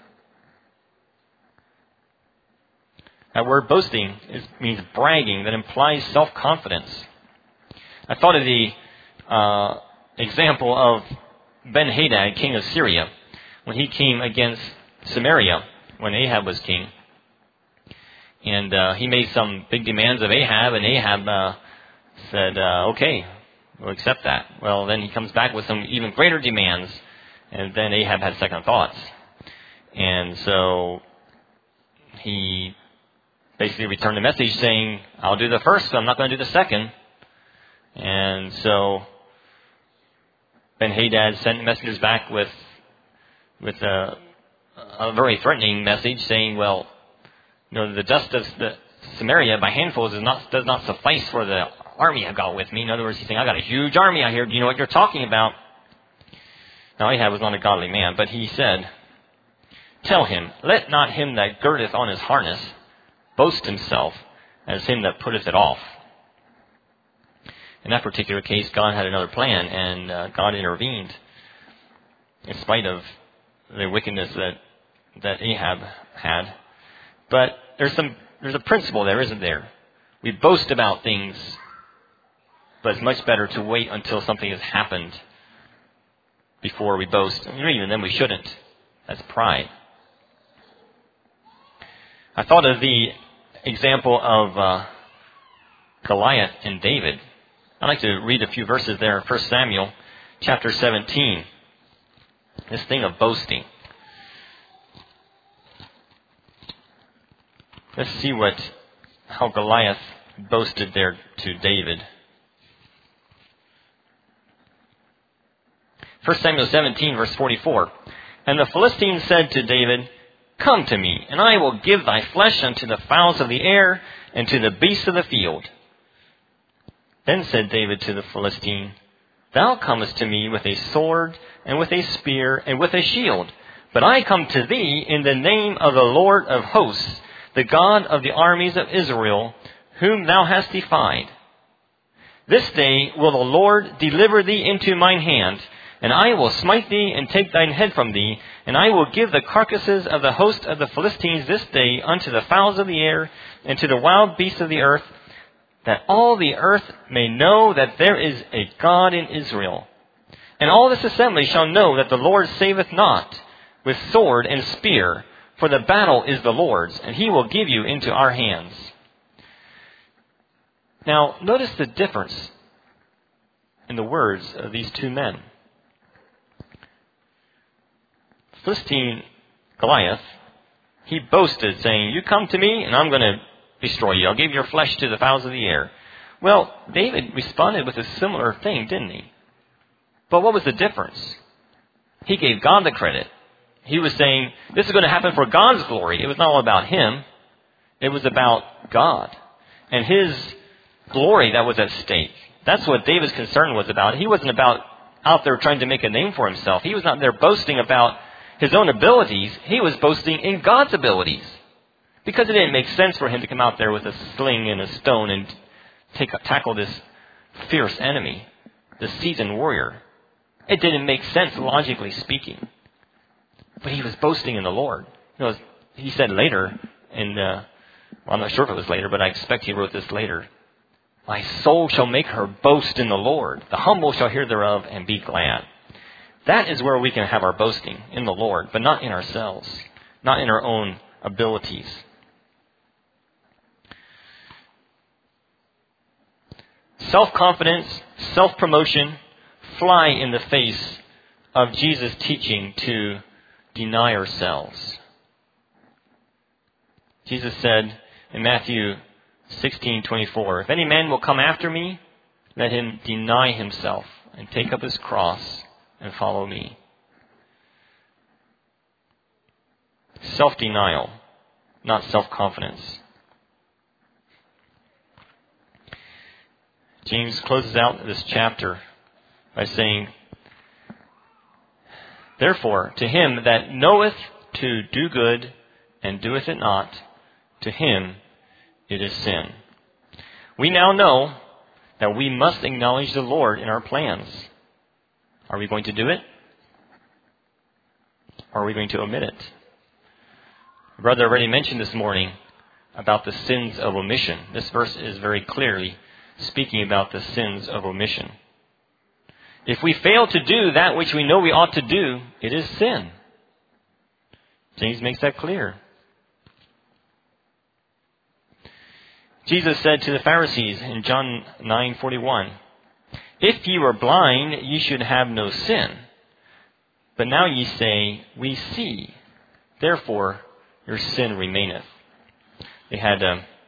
That word boasting means bragging. That implies self-confidence. I thought of the example of Ben-Hadad, king of Syria, when he came against Samaria, when Ahab was king. And he made some big demands of Ahab, and Ahab said, okay, we'll accept that. Well, then he comes back with some even greater demands, and then Ahab had second thoughts. And so he basically returned a message saying, I'll do the first, but I'm not going to do the second. And so Ben-Hadad sent messengers back with a very threatening message saying, well, the dust of Samaria by handfuls does not suffice for the army I've got with me. In other words, he's saying, I've got a huge army out here. Do you know what you're talking about? Now, Ahab was not a godly man, but he said, tell him, let not him that girdeth on his harness boast himself as him that putteth it off. In that particular case, God had another plan, and God intervened in spite of the wickedness that Ahab had. But there's a principle there, isn't there? We boast about things, but it's much better to wait until something has happened before we boast. Even then we shouldn't. That's pride. I thought of the example of Goliath and David. I'd like to read a few verses there in 1 Samuel chapter 17. This thing of boasting. Let's see how Goliath boasted there to David. 1 Samuel 17, verse 44. And the Philistine said to David, come to me, and I will give thy flesh unto the fowls of the air, and to the beasts of the field. Then said David to the Philistine, thou comest to me with a sword, and with a spear, and with a shield. But I come to thee in the name of the Lord of hosts, the God of the armies of Israel, whom thou hast defied. This day will the Lord deliver thee into mine hand, And I will smite thee, and take thine head from thee, and I will give the carcasses of the host of the Philistines this day unto the fowls of the air, and to the wild beasts of the earth, that all the earth may know that there is a God in Israel. And all this assembly shall know that the Lord saveth not with sword and spear, for the battle is the Lord's, and he will give you into our hands. Now, notice the difference in the words of these two men. Philistine Goliath, he boasted, saying, you come to me, and I'm going to destroy you. I'll give your flesh to the fowls of the air. Well, David responded with a similar thing, didn't he? But what was the difference? He gave God the credit. He was saying, this is going to happen for God's glory. It was not all about him. It was about God and his glory that was at stake. That's what David's concern was about. He wasn't about out there trying to make a name for himself. He was not there boasting about his own abilities. He was boasting in God's abilities. Because it didn't make sense for him to come out there with a sling and a stone and tackle this fierce enemy, this seasoned warrior. It didn't make sense logically speaking. But he was boasting in the Lord. He said later, I'm not sure if it was later, but I expect he wrote this later. My soul shall make her boast in the Lord. The humble shall hear thereof and be glad. That is where we can have our boasting, in the Lord, but not in ourselves, not in our own abilities. Self-confidence, self-promotion fly in the face of Jesus' teaching to deny ourselves. Jesus said in Matthew 16:24, if any man will come after me, let him deny himself and take up his cross and follow me. Self-denial, not self-confidence. James closes out this chapter by saying, therefore, to him that knoweth to do good and doeth it not, to him it is sin. We now know that we must acknowledge the Lord in our plans. Are we going to do it? Or are we going to omit it? A brother already mentioned this morning about the sins of omission. This verse is very clearly speaking about the sins of omission. If we fail to do that which we know we ought to do, it is sin. James makes that clear. Jesus said to the Pharisees in John 9:41, if ye were blind, ye should have no sin. But now ye say, we see, therefore your sin remaineth. They had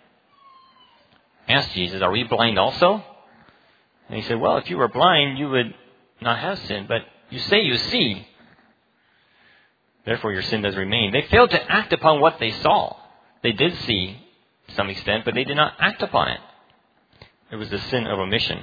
asked Jesus, are we blind also? And he said, well, if you were blind, you would not have sin. But you say you see, therefore your sin does remain. They failed to act upon what they saw. They did see to some extent, but they did not act upon it. It was the sin of omission.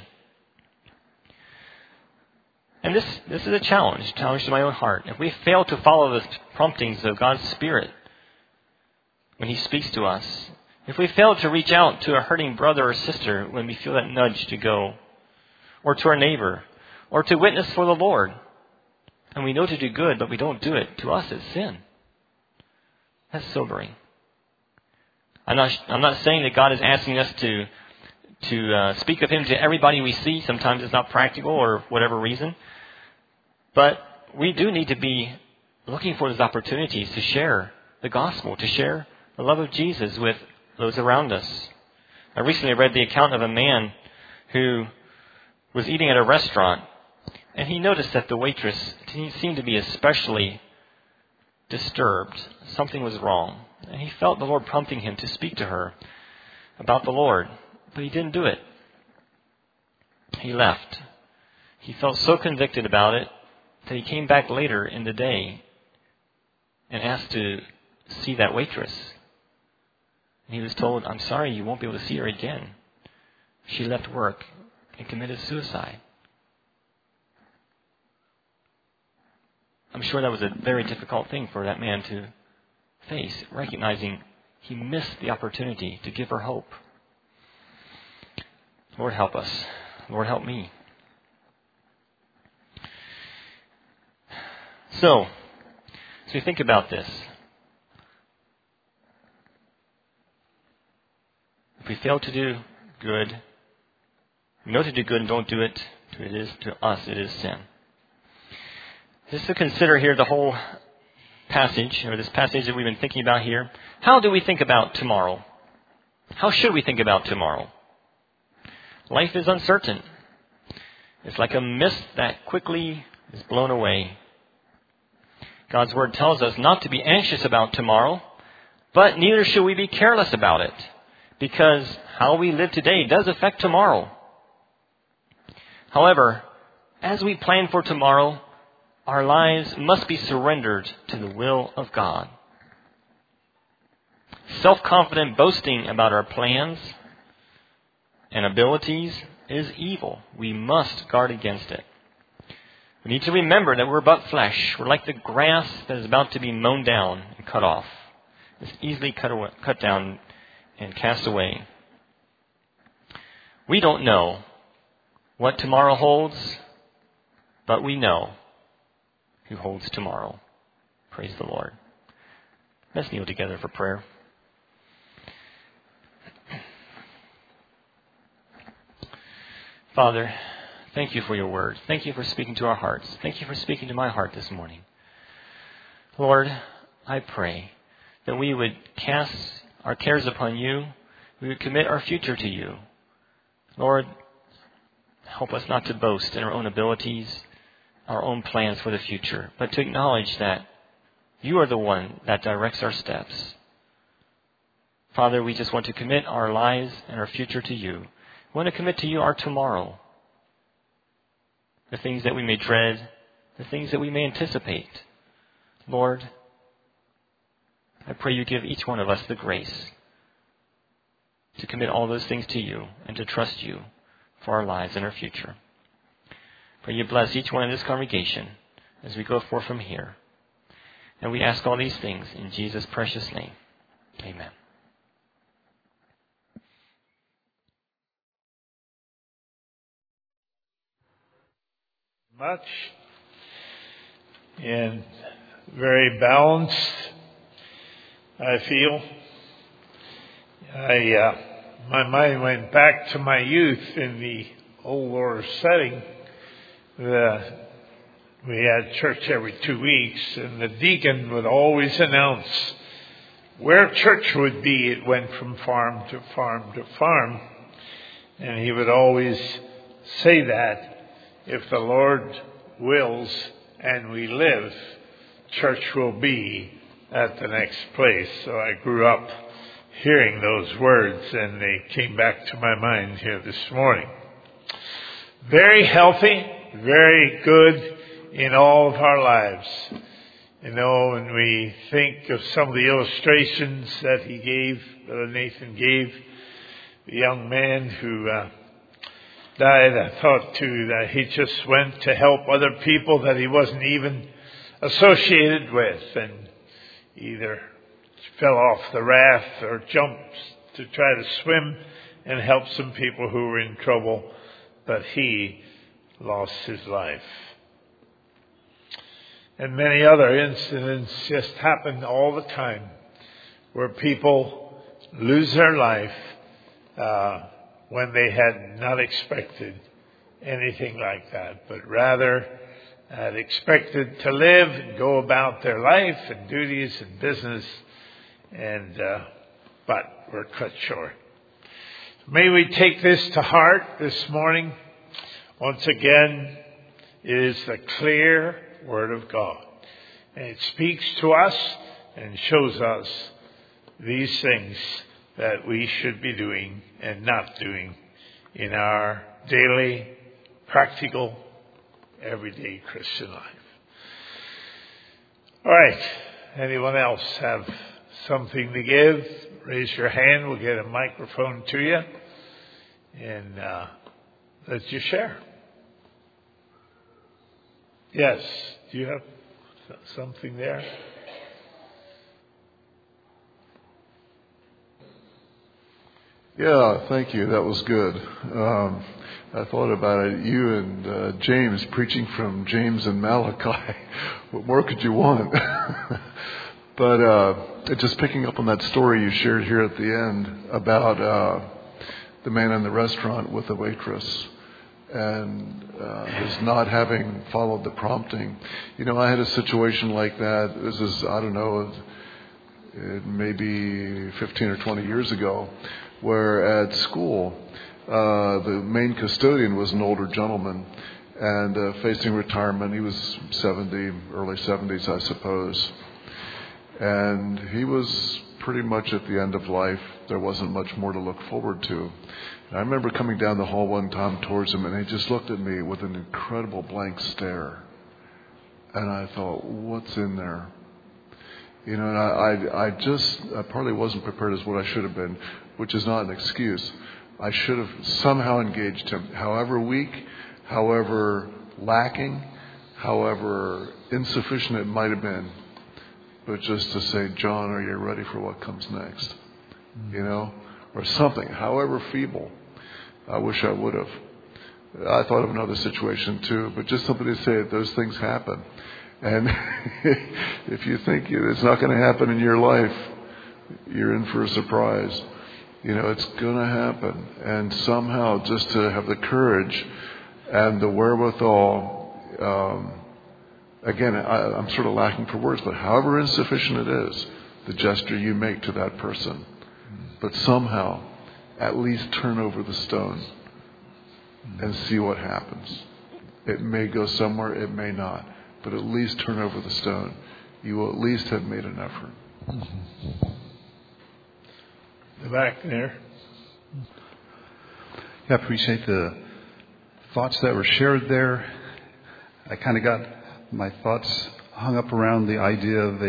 And this is a challenge to my own heart. If we fail to follow the promptings of God's Spirit when He speaks to us, if we fail to reach out to a hurting brother or sister when we feel that nudge to go, or to our neighbor, or to witness for the Lord, and we know to do good, but we don't do it, to us it's sin. That's sobering. I'm not saying that God is asking us to speak of Him to everybody we see. Sometimes it's not practical or whatever reason. But we do need to be looking for those opportunities to share the gospel, to share the love of Jesus with those around us. I recently read the account of a man who was eating at a restaurant, and he noticed that the waitress seemed to be especially disturbed. Something was wrong. And he felt the Lord prompting him to speak to her about the Lord, but he didn't do it. He left. He felt so convicted about it that he came back later in the day and asked to see that waitress. And he was told, I'm sorry, you won't be able to see her again. She left work and committed suicide. I'm sure that was a very difficult thing for that man to face, recognizing he missed the opportunity to give her hope. Lord, help us. Lord, help me. So, as we think about this, if we fail to do good, we know to do good and don't do it, to us it is sin. Just to consider here the whole passage, or this passage that we've been thinking about here. How do we think about tomorrow? How should we think about tomorrow? Life is uncertain. It's like a mist that quickly is blown away. God's Word tells us not to be anxious about tomorrow, but neither should we be careless about it, because how we live today does affect tomorrow. However, as we plan for tomorrow, our lives must be surrendered to the will of God. Self-confident boasting about our plans and abilities is evil. We must guard against it. We need to remember that we're but flesh. We're like the grass that is about to be mown down and cut off. It's easily cut down and cast away. We don't know what tomorrow holds, but we know who holds tomorrow. Praise the Lord. Let's kneel together for prayer. Father, thank you for your word. Thank you for speaking to our hearts. Thank you for speaking to my heart this morning. Lord, I pray that we would cast our cares upon you. We would commit our future to you. Lord, help us not to boast in our own abilities, our own plans for the future, but to acknowledge that you are the one that directs our steps. Father, we just want to commit our lives and our future to you. We want to commit to you our tomorrow, the things that we may dread, the things that we may anticipate. Lord, I pray you give each one of us the grace to commit all those things to you and to trust you for our lives and our future. Pray you bless each one in this congregation as we go forth from here. And we ask all these things in Jesus' precious name. Amen. Much and very balanced, I feel. My mind went back to my youth in the old order setting. We had church every 2 weeks, and the deacon would always announce where church would be. It went from farm to farm to farm, and he would always say that if the Lord wills and we live, church will be at the next place. So I grew up hearing those words, and they came back to my mind here this morning. Very healthy, very good in all of our lives. You know, when we think of some of the illustrations that he gave, Brother Nathan gave, the young man who died, I thought too that he just went to help other people that he wasn't even associated with, and either fell off the raft or jumped to try to swim and help some people who were in trouble, but he lost his life. And many other incidents just happen all the time where people lose their life when they had not expected anything like that, but rather had expected to live and go about their life and duties and business, and but were cut short. May we take this to heart this morning. Once again, it is the clear Word of God, and it speaks to us and shows us these things that we should be doing and not doing in our daily, practical, everyday Christian life. All right. Anyone else have something to give? Raise your hand. We'll get a microphone to you, and let you share. Yes. Do you have something there? Yeah, thank you. That was good. I thought about it. You and James preaching from James and Malachi. What more could you want? But just picking up on that story you shared here at the end about the man in the restaurant with the waitress and his not having followed the prompting. You know, I had a situation like that. This is, I don't know, maybe 15 or 20 years ago, where at school, the main custodian was an older gentleman and facing retirement. He was 70, early 70s, I suppose. And he was pretty much at the end of life. There wasn't much more to look forward to. And I remember coming down the hall one time towards him, and he just looked at me with an incredible blank stare. And I thought, what's in there? You know, and I probably wasn't prepared as what I should have been, which is not an excuse. I should have somehow engaged him, however weak, however lacking, however insufficient it might have been. But just to say, John, are you ready for what comes next? You know, or something, however feeble. I wish I would have. I thought of another situation too, but just something to say that those things happen. And if you think it's not going to happen in your life, you're in for a surprise. You know, it's going to happen. And somehow just to have the courage and the wherewithal, again, I'm sort of lacking for words, but however insufficient it is, the gesture you make to that person, but somehow at least turn over the stone and see what happens. It may go somewhere, it may not. But at least turn over the stone. You will at least have made an effort. The back there. I appreciate the thoughts that were shared there. I kind of got my thoughts hung up around the idea of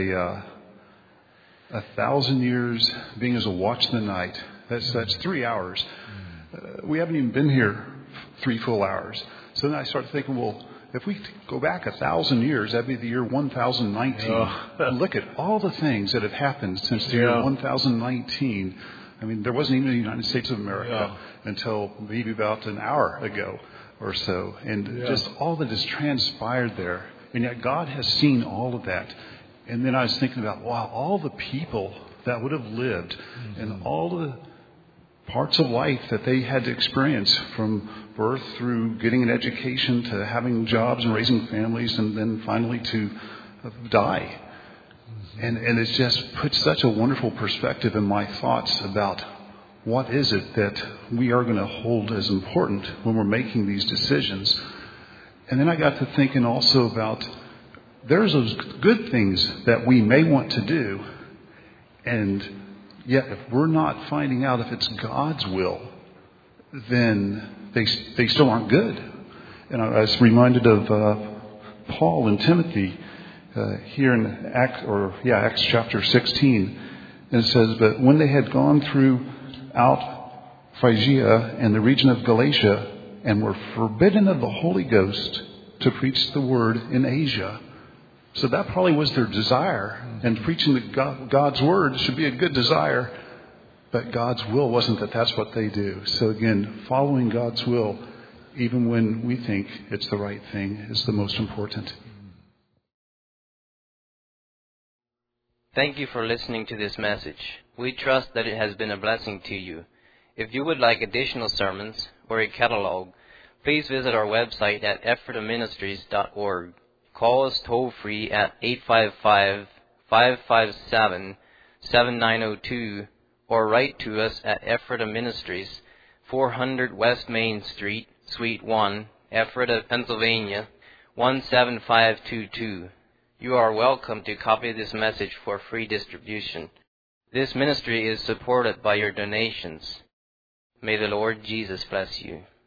1,000 years being as a watch in the night. That's 3 hours. We haven't even been here 3 full hours. So then I started thinking, well, if we go back 1,000 years, that'd be the year 1019. And look at all the things that have happened since the year 1019. I mean, there wasn't even the United States of America until maybe about an hour ago or so. And just all that has transpired there. And yet God has seen all of that. And then I was thinking about, wow, all the people that would have lived and all the parts of life that they had to experience from birth through getting an education to having jobs and raising families and then finally to die. And it's just put such a wonderful perspective in my thoughts about what is it that we are going to hold as important when we're making these decisions. And then I got to thinking also about there's those good things that we may want to do, and yet if we're not finding out if it's God's will, then they still aren't good. And I was reminded of Paul and Timothy here in Acts chapter 16. And it says, but when they had gone throughout Phrygia and the region of Galatia and were forbidden of the Holy Ghost to preach the word in Asia. So that probably was their desire. And preaching God's word should be a good desire. But God's will wasn't that that's what they do. So again, following God's will, even when we think it's the right thing, is the most important. Thank you for listening to this message. We trust that it has been a blessing to you. If you would like additional sermons or a catalog, please visit our website at ephrataministries.org. Call us toll-free at 855-557-7902 or write to us at Ephrata Ministries, 400 West Main Street, Suite 1, Ephrata, Pennsylvania, 17522. You are welcome to copy this message for free distribution. This ministry is supported by your donations. May the Lord Jesus bless you.